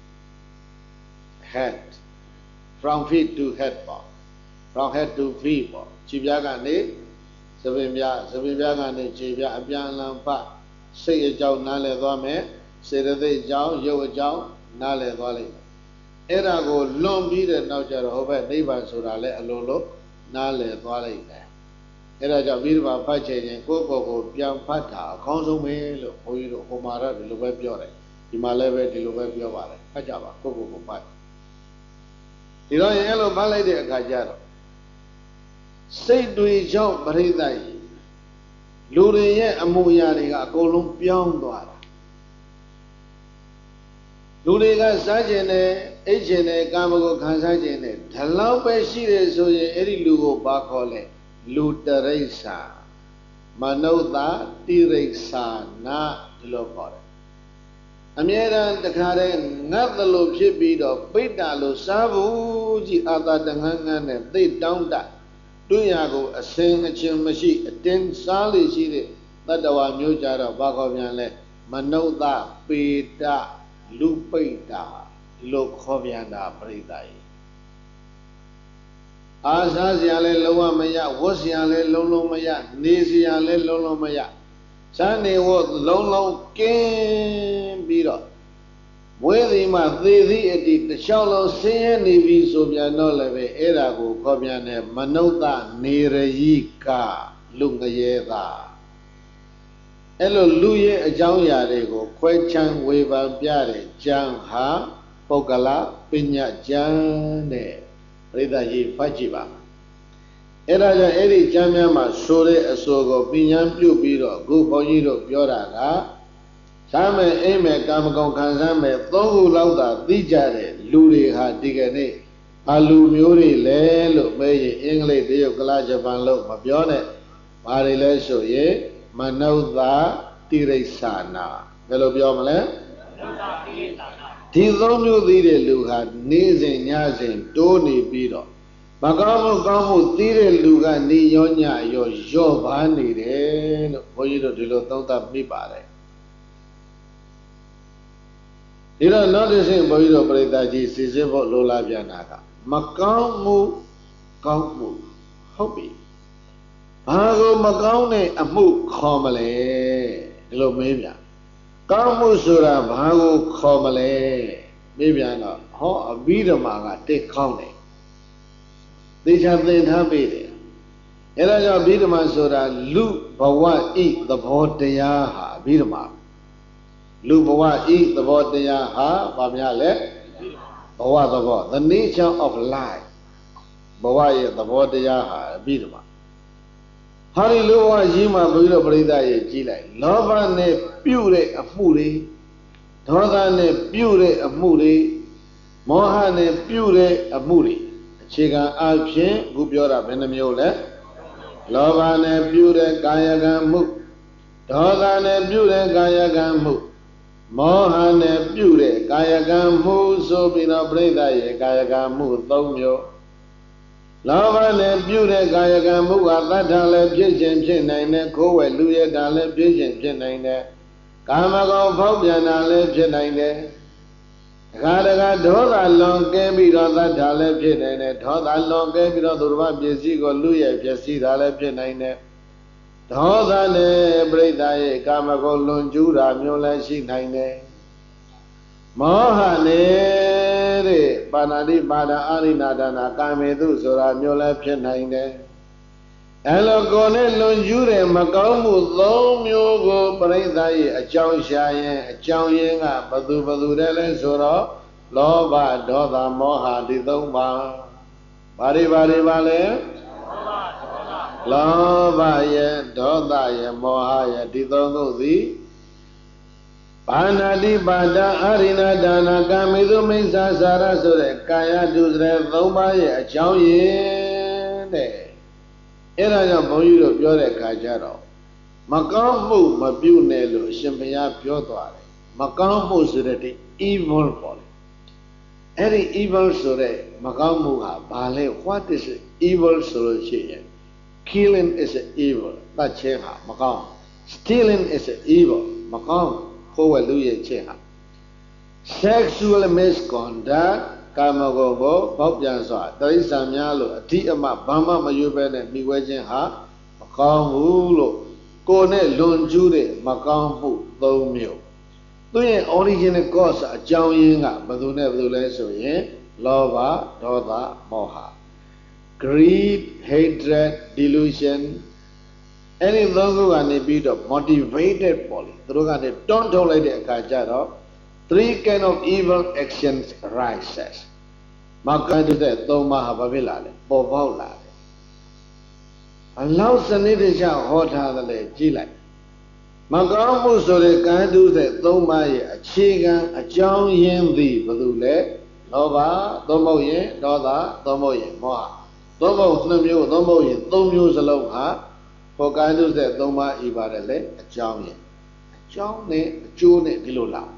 head, from feet to head bar, from head to feet bar. Chibiagani, Sabiagani, Chibia, Abian Lampa, say a jow, Nale Dome, say the day jow, yo a jow, Nale Valley. Era go long beat and now Jehovah, neighbor Surale, Alolo, Nale Valley. Era Javirba Pache and Coco, Pian Pata, Council Mail, Oiro, Omara, the Lubepiore, Himalaya, the Lubepiore, Pajava, Coco Pai. You know, yellow ballet de Cajaro. Say to each job, Barida, Luria, Amuyari, a column beyond Dwara. Luria Sajene, Ejene, Gamago Kansajene, Talape Shire, so Eri Lugo Bacole. Luteresa, Manota, Tiresa, na Lopore. Amira the Karen, not the low shipbeat of Beta Sabu, the other Dangan, they down that. Tuyago, a sing a chin machine, a 10 sally sheet, that the one new jar of Bacovian, Manota, Beta, Lupeta, Locovianda, Breda. Asaziale Loa Maya, Wasiale Lolo Maya, Nisiale Lolo Maya. Sunday was Lolo Game Biro. Where the Mathi, the shallow Sian, Nivi Sobiano Leve, Erago, Cobiane, Manota, Nireyika, Lungayeva. Elo Luye, a Jauya Rego, Quay Chang Weva Biare, Jang Ha, Pogala, Pinya Jane. Rida Yi Fajiba. Era Eri Jamiama Sore Asogo, Pinyam Pubiro, Guponido, Bioraga, Same Eme Kamakon Kansame, Tongu Lauda, Dijare, Luri Ha Digane, Alu Muri, Lelo, May, English, Dio Kalaja Banlo, Mabione, Marile Soye, Manauda, Tiresana. Hello, Biomale? Tizomu Dide Luga, Nizin Yazin, Tony Bido. Magamu Gamu Dide Luga, Ni Yonya, your Jovani, for you to do Tonta Mibare. You don't notice him, Boido Bredaji, Sizivo Lola Vianaga. Makamu Kamu, Hobby. Pago Magaune, Amu Comale, Lomavia. Kamusura Bago Komale, maybe I know, how a Bidamaga take county. They have then happy. Elaja Bidamasura, Lu Bawa eat the Boteyaha, Bidama. Lu Bawa eat the Boteyaha, Bamiale, Bawa the Bo, the nature of life. Bawa the Boteyaha, Bidama. Hari Lua Jima Budo Brida Gila, Lova ne Pure a Muri, Toda ne Pure a Muri, Moha ne Pure a Muri, Chiga Alpien, Gubiora Benamiole, Lova ne Pure Gayagan Mu, Toda ne Pure Gayagan Mu, Moha ne Pure Gayagan Mu, so Bina Brida Gayagan Mu, Thomio. Lava ne Bude Gayagan Muga, Latale, Pigeon, Pinine, Kowe, Luya, Dale, Pigeon, Pinine, Kamago, Popiana, Pinine. Gadaga, Doda long game it on that Dale, Pinine, Toda long game it on the Ruba, Pizigo, Luya, Piasi, Dale, Pinine. Toda ne Breda, Kamago, Lunjura, Mula, Shinine. Mohane, Banadi, Bada, Arina, Dana, Kamedu, Sora, Mula, Pinine. Elogone, Lunjure, Magamu, Lomyogo, Breda, a Chow Shayan, a Chow Yanga, Badu Badurele, Sora, Loba, Doda, Moha, Didoma, Bari Bari Vale, Loba, Doda, Moha, Didongo, Panadi Bada Arina Dana Kamidu Misa Sarasure Kaya Duzre Thomaya Chauye Era Boyu Biore Kajaro Makambu Mabu Nelu Shimpaya Piotware Makambu Sureti evil body Any evil sore magamuha bale. What is evil sore? Killing is evil. That chenha magam. Stealing is evil. Magam. Hallelujah chenha. Sexual misconduct. Kamagogo. Bobjansa. Tarisamyalo. Atiama. Bama mayubene. Miwajinha. Magam hulo. Kone lunjure. Magam pu. Thomyo. The original cause of Jauinga, Badune Badule, Lova, Doda, Moha. Greed, hatred, delusion, any of those are a bit of motivated folly. Don't tolerate a kajaro. Three kind of evil actions rises. Makadu said, Toma Habavilale, Bovola. Allow Sanidisha Hota the Gila. Magamu sore kandu se thoma ye achiga achaung yin thi badu le loba thomo yin doda thomo yin moha thomoနှစ်မျိုးthomo yinသုံးမျိုးစလုံးဟာဟောkandu se thomaဤပါတယ်လေachaung yin achaungနဲ့အကျိုးနဲ့ဒီလိုလား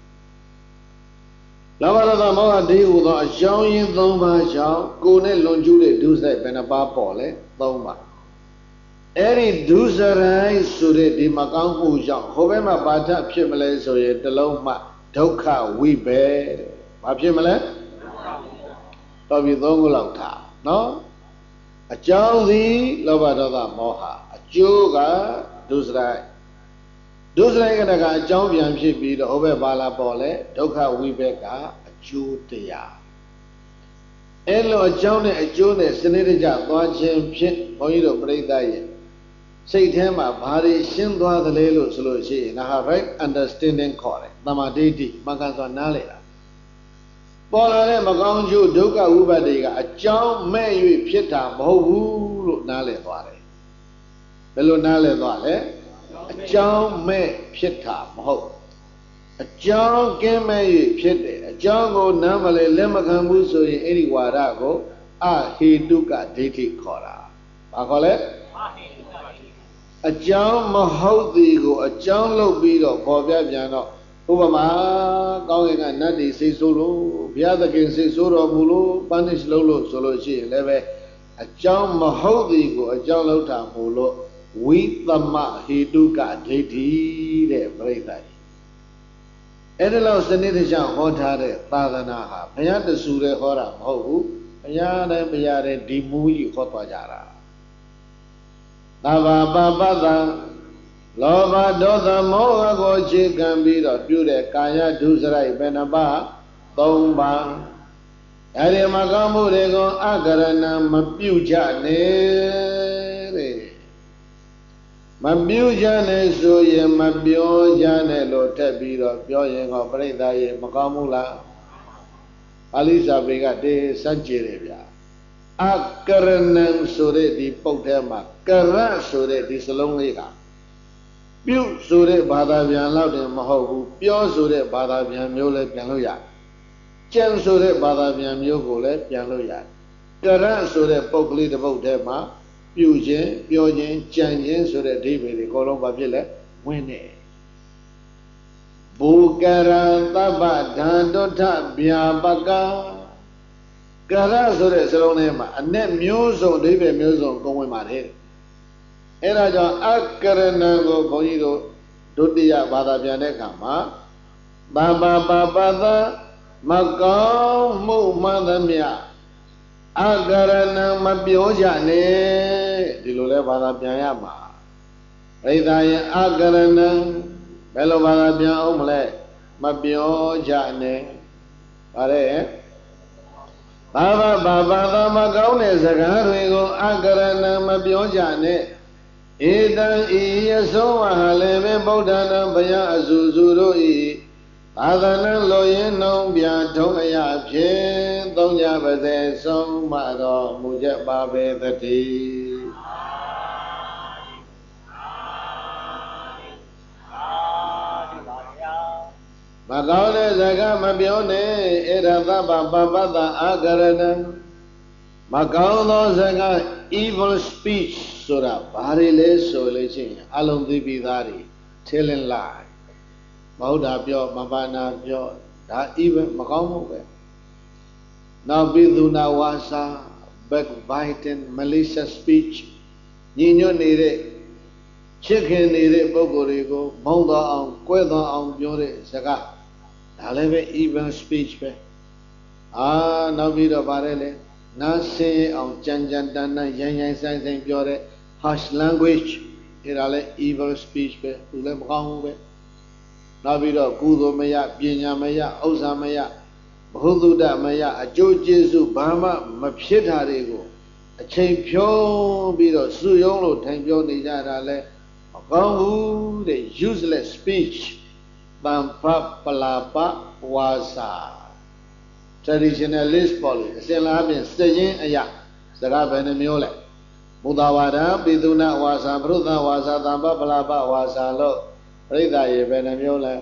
လောဘဒေါသမောဟဒီဟုသောအကြောင်းရင်း၃ပါးကြောင့်ကိုယ်နဲ့လွန်ကျူးတဲ့ဒုစရိုက်ဘယ်နှပါးပေါ်လဲ၃ပါးအဲ့ဒီဒုစရိုက်ဆိုတဲ့ဒီမကောင်းမှုကြောင့်ဟိုဘက်မှာဘာထဖြစ်မလဲဆိုရင်တလုံးမှဒုက္ခဝိဘယ်ဘာဖြစ်မလဲတော်ပြီ၃ခုလောက်ထားနော်အကြောင်းသည်လောဘဒေါသမောဟအကျိုးကဒုစရိုက်ကတကအကြောင်းပြန်ဖြစ်ပြီးတော့ဟိုဘက်ဘာလာပေါ်လဲဒုက္ခဝိဘက်ကအကျိုးတရားအဲ့လိုအကြောင်းနဲ့အကျိုးနဲ့စနစ်တကျသွားခြင်းဖြင့်ဘုန်းကြီးတို့ပြိဿရဲ့စိတ်ထဲမှာဘာတွေရှင်းသွားသလဲလို့ဆိုလို့ရှိရင်ဒါ right understanding ခေါ်တယ်သမာဓိဋ္ဌိမှန်ကန်စွာနားလည်တာပေါ်လာတဲ့မကောင်းကျိုးဒုက္ခဥပါဒ်တွေကအကြောင်းမဲ့၍ဖြစ်တာမဟုတ်ဘူးလို့နားလည်သွားတယ်ဘယ်လိုနားလည်သွားလဲအကြောင်းမဲ့ဖြစ်တာမဟုတ်အကြောင်းကင်းမဲ့၍ဖြစ်တယ်အကြောင်းကိုနားမလဲလက်မခံဘူးဆိုရင်အဲ့ဒီဝါဒကိုအဟေတုကဒိဋ္ဌိခေါ်တာဘာခေါ်လဲအကြောင်းမဟုတ်သည်ကိုအကြောင်းလုပ်ပြီးတော့ပေါ်ပြပြန်တော့ဥပမာကောင်းကင်ကနတ်တွေစိတ်ဆိုးလို့ဘုရားသခင်စိတ်ဆိုးတော်မူလို့ punish လုပ်လို့ဆိုလို့ရှိရင်လည်းပဲအကြောင်းမဟုတ်သည်ကိုအကြောင်းလုပ်တာမို့လို့ဝိသမဟေတုကဒိဋ္ဌိတဲ့ပြိဿာအဲ့ဒါလို့စနစ်တကျဟောထားတဲ့သာသနာဟာဘုရားတဆူတဲ့ဟောတာမဟုတ်ဘူးဘုရားနဲ့ဘုရားတဲ့ဒီမူကြီးဟောသွားကြတာသဗ္ဗပပတ္တလောဘဒေါသမောဟကိုအခြေခံပြီးတော့ပြုတဲ့ကာယဒုစရိုက်ဘယ်နှပါး၃ပါးအဲဒီမကောင်းမှုတွေကိုအကရဏမပြုကြနဲ့တဲ့မပြုကြနဲ့ဆိုရင်မပြောကြနဲ့လို့ထပ်ပြီးတော့ပြောရင်ဟောပြိဿရဲ့မကောင်းဘူးလားပါဠိစာပေကတေစัจကျေတယ်ဗျာအကရဏံဆိုတဲ့ဒီပုတ်ထဲမှာကရဆိုတဲ့ဒီစလုံးလေးကပြုဆိုတဲ့ဘာသာပြန်လောက်တယ်မဟုတ်ဘူးပြောဆိုတဲ့ဘာသာပြန်မျိုးလည်းပြန်လို့ရတယ်ကြံဆိုတဲ့ဘာသာပြန်မျိုးကိုလည်းပြန်လို့ရတယ်ကရဆိုတဲ့ပုတ်ကလေးတစ်ပုတ်ထဲမှာပြုခြင်းပြောခြင်းကြံခြင်းဆိုတဲ့အဓိပ္ပာယ်တွေအကုန်လုံးဘာဖြစ်လဲဝင်နေဘူကရံသဗ္ဗဓာတုထဗျာပကကရဆိုတဲ့စလုံးထဲမှာအ내မျိုးစုံအဓိပ္ပာယ်မျိုးစုံကုန်ဝင်ပါတယ်အဲ့ဒါကြောင့်အကရဏံကိုဘုန်းကြီးတို့ဒုတိယဘာသာပြန်တဲ့အခါမှာပပပပသမကောင်းမှုမှန်သမျှအကရဏံမပြောကြနဲ့ဒီလိုလဲဘာသာပြန်ရမှာပရိသတ်ရဲ့အကရဏံဘယ်လိုဘာသာပြန်အောင်မလဲမပြောကြနဲ့ဗါတဲ့ဘာသမကောင်းတဲ့စကားတွေကိုအကရဏံမပြောကြနဲ့ဧတံဤယသောဝဟလည်းပဲဗုဒ္ဓနာဘုရားအစုစုတို့ဤသာသနာလိုရင်းနှုံးပြထုံးအရာဖြင့်သုံးကြပါစေဆုံးမတော်မူချက်ပါပဲတည်းမကောင်းတဲ့စကားမပြောနဲ့အဲ့ဒါသဗ္ဗပပတ္တအာကရဏံမကောင်းသောစကား evil speech ဆိုတာဘာတွေလဲဆိုလို့ရှိရင်အလုံးသိပြီးသားတွေ telling lie မဟုတ်တာပြောမပါနာပြောဒါ evil မကောင်းမှုပဲ Now Biduna Wasa, backbiting, malicious speech, Nino Nere, chicken Nere Bogorigo, Monda on Queda on Yore Saga, Aleve even speech. Ah, now Vida Barele, Nase on Janjandana, Yan San Yore, harsh language, Irale evil speech, Ulem Gangwe, Navida Gudo Maya, Pinya Maya, Osa Maya. Bhududa Maya, a Joe Jesu, Bama, Mapshitarego, a chain pure beetle, Suyolo, Tango Nijale, a Gongu, the useless speech, Bampa Palapa Wasa. Traditionalist policy, Selabin, Stajin, Aya, Saraban and Mule. Mudawada, Biduna Wasa, Bruda Wasa, Tamba Palapa Wasa, Lo, Rida Yebenamule.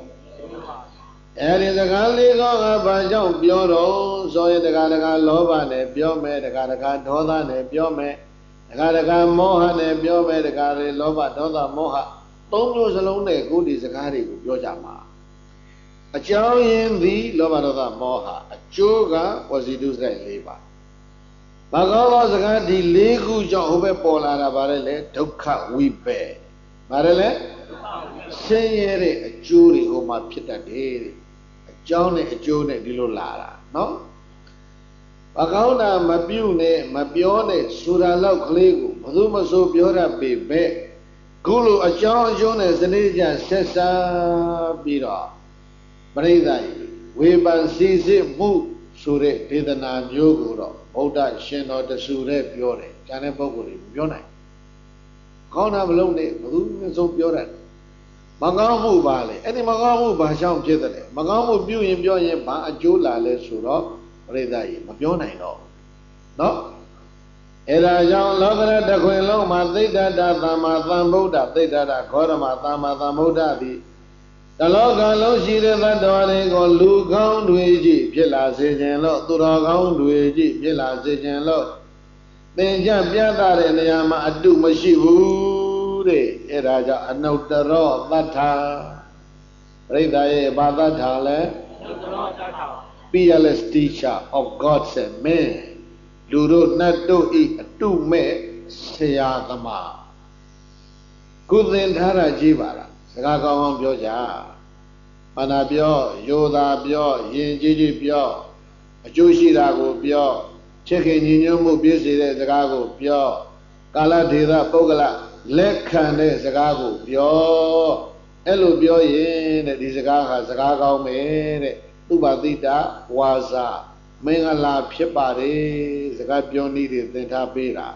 Eri the Galigo, Bajon, Bioro, Zoya the Galaga, Lobane, Biome, the Galaga, Dodane, Biome, the Galaga, Mohane, Biome, the Gari, Loba, Doda, Moha. Don't use alone the good is a Gari, Yojama. A chow in the Loba Doda Moha, a Chuga was the Dusra Leba. Bagala was a Gadi, Legu, Johove Pola, Barele, Toka, Wepe. Barele? Say a jury whom I pit a day. John a June Dilulara, no? Bagona, Mabune, Mabione, Surala Clego, Mazuma so Biora Bebe, Gulu, a John Jonas, and Asia Sessa Bira, Breda, Weban Sisi, Mu, Sure, Tidana, Yoguro, Oda, Shen or the Sure Biore, Janaboguri, Bione. Kona Malone, Mazuma so Biora. Magamu Valley, any Magamu Basham Jitale, Magamu Bu in Bioye Ba Jula Le Suro, Redai, Mabiona, no? Era John Lover, the Quilo, Mazida, Matamboda, Theta, Korama, Tamamoda, the Loga Loshi, the Dorigo, Lugon, Luigi, Pilla Sejan Lo, Turagon, Luigi, Pilla Sejan Lo. Then Jan Piata and Yama Adu Mashivu. Eraja Anotaro Bata Redae Badatale Peerless teacher of gods and men. Duro Nado E two me Sayagama. Good then Tara Jivara, Sagam Bioja Manabio, Yoda Bio, Yin Bio, Joshi Rago Bio, checking Yumu Busy the Gago Bio, Kala Dida Pogala. Lekane Zagago, Bio, Elo Bioin, the Zagaga, Zagago me, Ubadita, Waza, Mengala Pipari, Zagabion needed the Tabira.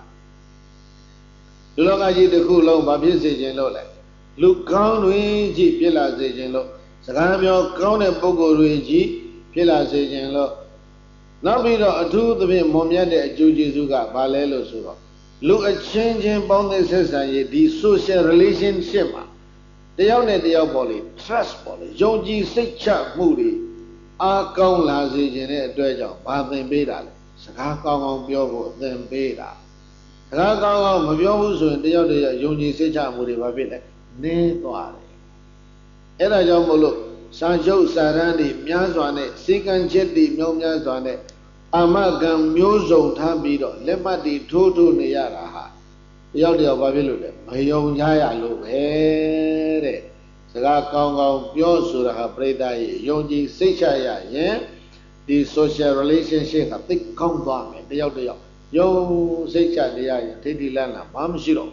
Logaji the Kulo, Babisi Genole. Look count Luigi, Pilla Zagelo, Zagamio, Count and Pogo Luigi, Pilla Zagelo. Now be the two the Momia de Jujizuga, Balelo Suga. Look at changing boundaries and the social relationship. The young and the body, trust body, Joji Sicha Moody, are gone lazy in a dredger, Bathan Beda, Sakakong Biogo, then Beda. Sakakong Mabioso and the other Joji Sicha Moody Babine, Netuare. Era Jambolo, Sancho Sarandi, Miazwane, Sikan Jetty, Miazwane. Amagam Muso Tambido, Lemati Toto Niara, Yodia Babilude, Mayon Yaya Lube, Sagakong, Yosura, Breda, Yonji, Sechaya, yeah, the social relationship of thick compound, the Yodia, Yo Secha, the Teddy Lana, Mam Shiro.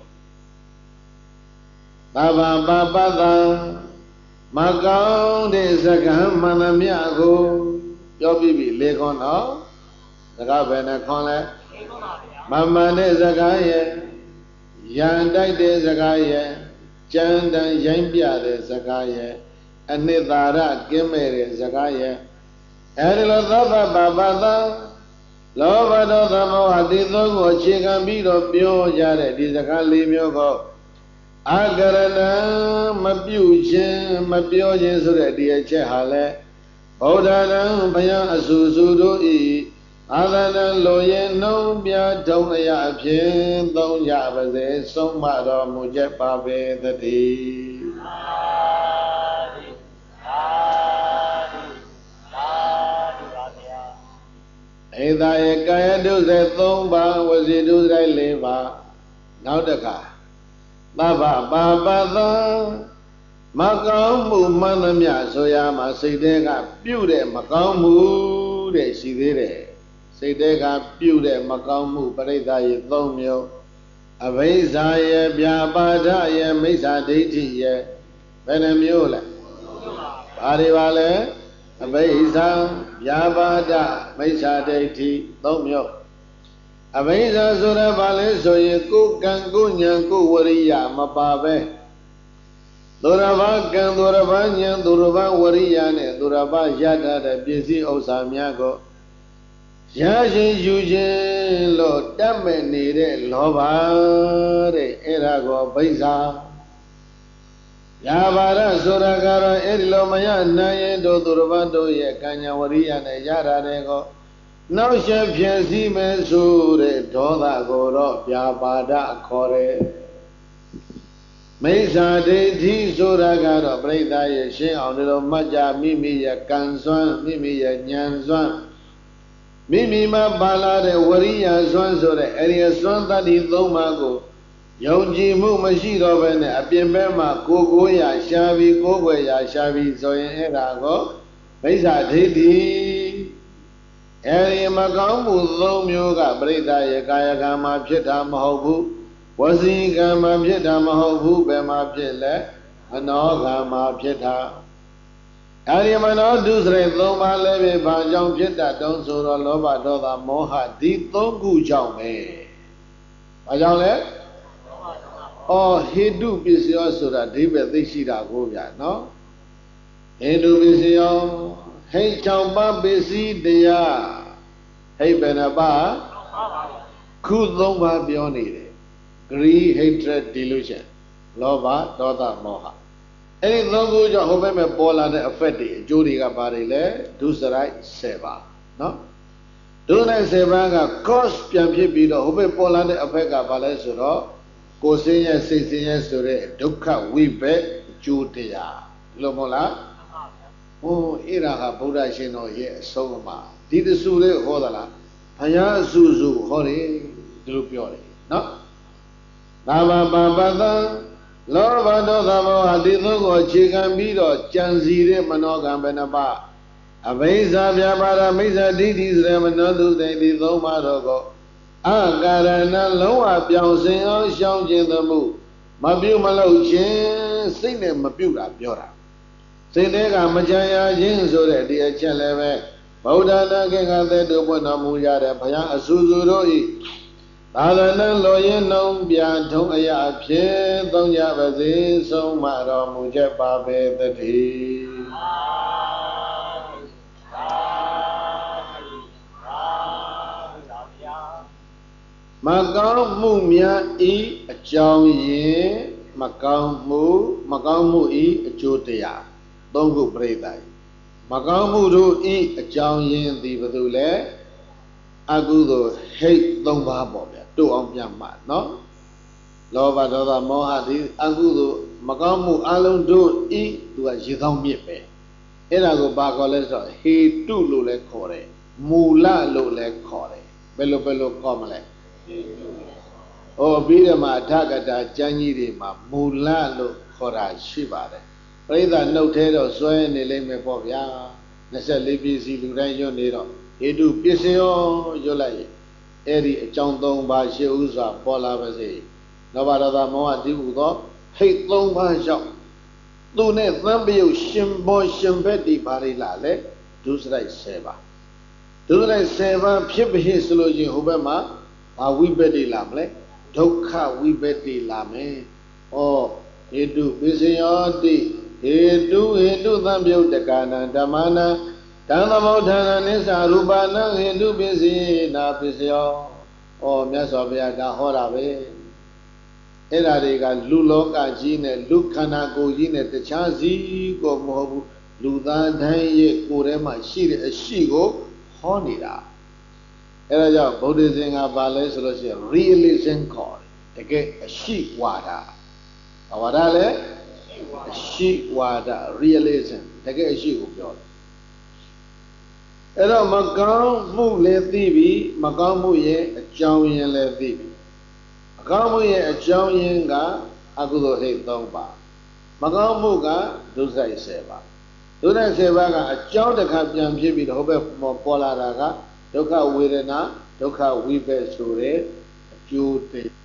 Baba Baba, Magao de Zagam Manamiago, your baby, Legon, no? Zagabena Conle, Mamma de Zagaye, Yandai de Zagaye, Janda Yambia de Zagaye, and Nidara Gimere Zagaye, Erilo Babada, Lova do Adito, Chicken Beat of Bio Jare, Dizakali Miogo, Agarana, Mabuchin, Mabiojin Suredi, Chehale, Odana, Bayan Azuzudo E. Other Loye no Bia don't ya pin, don't ya so much of Mujepabe the tea. ဧသာယကာယဒုစရိုက်3ပါးဝစီဒုစရိုက်4ပါးနောက်တစ်ခါသဗ္ဗပါပသံမကောင်းမှုမှန်သမျှဆိုရမှာစိတ်ထဲကပြုတဲ့မကောင်းမှုတဲ့ရှိသေးတယ်စိတ်ထဲကပြုတဲ့မကောင်းမှုပရိသတ်ရေ3မျိုးအဘိဇ္ဇာယေဗျာပါဒယေမိစ္ဆာဒိဋ္ဌိယေဘယ်နှမျိုးလဲဘာတွေပါလဲအဘိဇ္ဇာဗျာပါဒမိစ္ဆာဒိဋ္ဌိ3မျိုးအဘိဇ္ဇာဆိုတာဘာလဲဆိုရင်ကိုယ်ကံကိုယ်ဉာဏ်ကိုယ်ဝရိယမပါပဲသူရဘကံသူရဘဉာဏ်သူရဘဝရိယနဲ့သူရဘရတတ်တဲ့ပစ္စည်းဥစ္စာများကိုရခြင်းယူခြင်းလို့တတ်မဲ့နေတဲ့လောဘတဲ့အဲ့ဒါကိုဘိဇ္ဇာယာဘာရဆိုတာကတော့အဲ့ဒီလိုမရနိုင်ရင်တို့သူရဘတို့ရဲ့ကံဉာဏ်ဝရိယနဲ့ရတာတဲ့ကိုနောက်ဆက်ဖြည့်စည်းမယ်ဆိုတဲ့ဒေါသကိုတော့ဗျာပါဒခေါ်တယ်မိစ္ဆာဒိဋ္ဌိဆိုတာကတော့ပြိဿရဲ့ရှင်းအောင်ဒီလိုမှတ်ကြမိမိရဲ့ကံစွမ်းမိမိရဲ့ဉာဏ်စွမ်းမိမိမှာပါလာတဲ့ဝရိယစွမ်းဆိုတဲ့အဲ့ဒီစွမ်းတတ္တိ3ပါးကိုယုံကြည်မှုမရှိတော့ဘဲနဲ့အပြင်ဘက်မှာကိုယ်ရာရှားပြီးကိုယ်ွယ်ရာရှားပြီးဆိုရင်အဲ့ဒါကိုမိစ္ဆာဒိဋ္ဌိအဲဒီမကောင်းမှု3မျိုးကပြိဿရဲ့ကာယကံမှာဖြစ်တာမဟုတ်ဘူးဝစီကံမှာဖြစ်တာမဟုတ်ဘူးဘယ်မှာဖြစ်လဲမနောကံမှာဖြစ်တာအဲဒီမနောဒုစရိုက်3ပါးလည်းပဲဘာကြောင့်ဖြစ်တာတုံးဆိုတော့လောဘဒေါသမောဟဒီ3ခုကြောင့်ပဲဘာကြောင့်လဲဟေတုပစ္စယောဆိုတာဒီပဲသိရှိတာကိုဗျာနော်ဟေတုပစ္စယောဟိတ်6ပါးပစ္စည်းတရားဟိတ်ဘယ်နှပါးခု3ပါးပြောနေတယ်Greed, hatred, delusion လောဘဒေါသမောဟအဲ့ဒီ3ခုကြောင့်ဟိုဘက်မှာပေါ်လာတဲ့ effect တွေအကျိုးတွေကဘာတွေလဲဒုစရိုက်10ပါးနော်ဒုစရိုက်10ပါးက cause ပြန်ဖြစ်ပြီးတော့ဟိုဘက်ပေါ်လာတဲ့ effect ကဘာလဲဆိုတော့ကိုယ်စင်းရဲ့စိတ်စင်းရဲ့ဆိုတဲ့ဒုက္ခဝိဘက်အကျိုးတရားလို့မဟုတ်လားအဲ့ဒါကဗုဒ္ဓရှင်တော်ရဲ့အဆုံးအမဒီတဆူလေးဟောသလားဘုရားအဆူဆူဟောတယ်ဒီလိုပြောတယ်နော်သာဘပါပသံလောဘဒေါသမောဟဒီသုံးကိုအခြေခံပြီးတော့ကြံစီတဲ့မနောကံဘယ်နှပါအဘိဇ္ဇာဗျာပါဒမိစ္ဆာဒိဋ္ဌိဆိုတဲ့မနောတုသိဒီသုံးပါတော့ကိုအကာရဏလုံးဝပြောင်းစင်အောင်ရှောင်ခြင်းသမှုမပြုမလုပ်ခြင်းစိတ်နဲ့မပြုတာပြောတာစိတ်တွေကမကြံရခြင်းဆိုတဲ့ဒီအချက်လည်းပဲဗုဒ္ဓနာခေကတဲ့တို့ပွင့်တော်မူရတဲ့ဘုရားအဆူဆူတို့ဤသာသနာလိုရင်းနှုံးပြထုံးအရာဖြစ်သုံးကြပါစေဆုံးမတော်မူချက်ပါပဲတည်းမကောင်းမှုများဤအကြောင်းရင်းမကောင်းမှုဤအကျိုးတရားသုံးခုပြိဿာမကောင်းမှုတို့ဤအကြောင်းရင်းသည်ဘယ်သူလဲအကုသိုလ်ဟိတ်3ပါးပေါ့ဗျာတို့အောင်ပြန်မှနော်လောဘဒေါသမောဟဒီအကုသိုလ်မကောင်းမှုအလုံးတို့ဤသူကရေကောင်းမြစ်ပဲအဲ့ဒါကိုဘာခေါ်လဲဆိုတော့ဟေတုလို့လည်းခေါ်တယ်မူလလို့လည်းခေါ်တယ်ဘယ်လိုခေါ်မလဲပြီးတယ်မှာအထကတာကျမ်းကြီးတွေမှာမူလလို့ခေါ်တာရှိပါတယ်ပရိသတ်နှုတ်ထဲတော့စွဲနေလိမ့်မယ်ပေါ့ဗျာ24ပစ္စည်းလူတိုင်းရွတ်နေတော့ဟေတုပစ္စယောရွတ်လိုက်ရင်အဲ့ဒီအကြောင်း3ပါးရှေ့ဥစွာပေါ်လာပါစေလောဘဒေါသမောဟတိဟုသောဟိတ်3ပါးကြောင့်သူနဲ့သံပယုတ်ရှင်ဘောရှင်ဘက်ဒီပါရိလာလေဒုစရိုက်10ပါးဒုစရိုက်10ပါးဖြစ်ဖြစ်ဆိုလို့ချင်းဟိုဘက်မှာဘာဝိပက်တိလာမလဲဒုက္ခဝိပက်တိလာမယ်ဟေတုပစ္စယောတိဟေတုသံပယုတ်တကာနံဓမ္မနာတံသမုဋ္ဌာနာနိစ္စရူပနာဟေတုပစ္စည်းနာပစ္စယောမြတ်စွာဘုရားကဟောတာပဲအဲ့ဒါတွေကလူလောကကြီးနဲ့လူခန္ဓာကိုယ်ကြီးနဲ့တခြားစီကိုမဟုတ်ဘူးလူသားတိုင်းရဲ့ကိုယ်ထဲမှာရှိတဲ့အရှိကိုဟောနေတာအဲ့ဒါကြောင့်ဗုဒ္ဓဇင်ကပါလဲဆိုလို့ရှိရင် realism ခေါ်တယ်တကယ်အရှိဝါဒဝါဒလည်းအရှိဝါဒ realism တကယ်အရှိကိုပြောတယ်အဲ့တော့မကောင်းမှုလည်းသိပြီမကောင်းမှုရဲ့အကြောင်းရင်းလည်းသိပြီအကောင်းမှုရဲ့အကြောင်းရင်းကအကုသိုလ်ဟိတ်3ပါမကောင်းမှုကဒုစရိုက်10ပါဒုစရိုက်10ပါးကအကြောင်းတစ်ခါပြန်ဖြစ်ပြီးတော့ဟိုဘက်ပေါ်လာတာကဒုက္ခဝေဒနာဒုက္ခဝိဘက်ဆိုတဲ့အကျိုးတွေ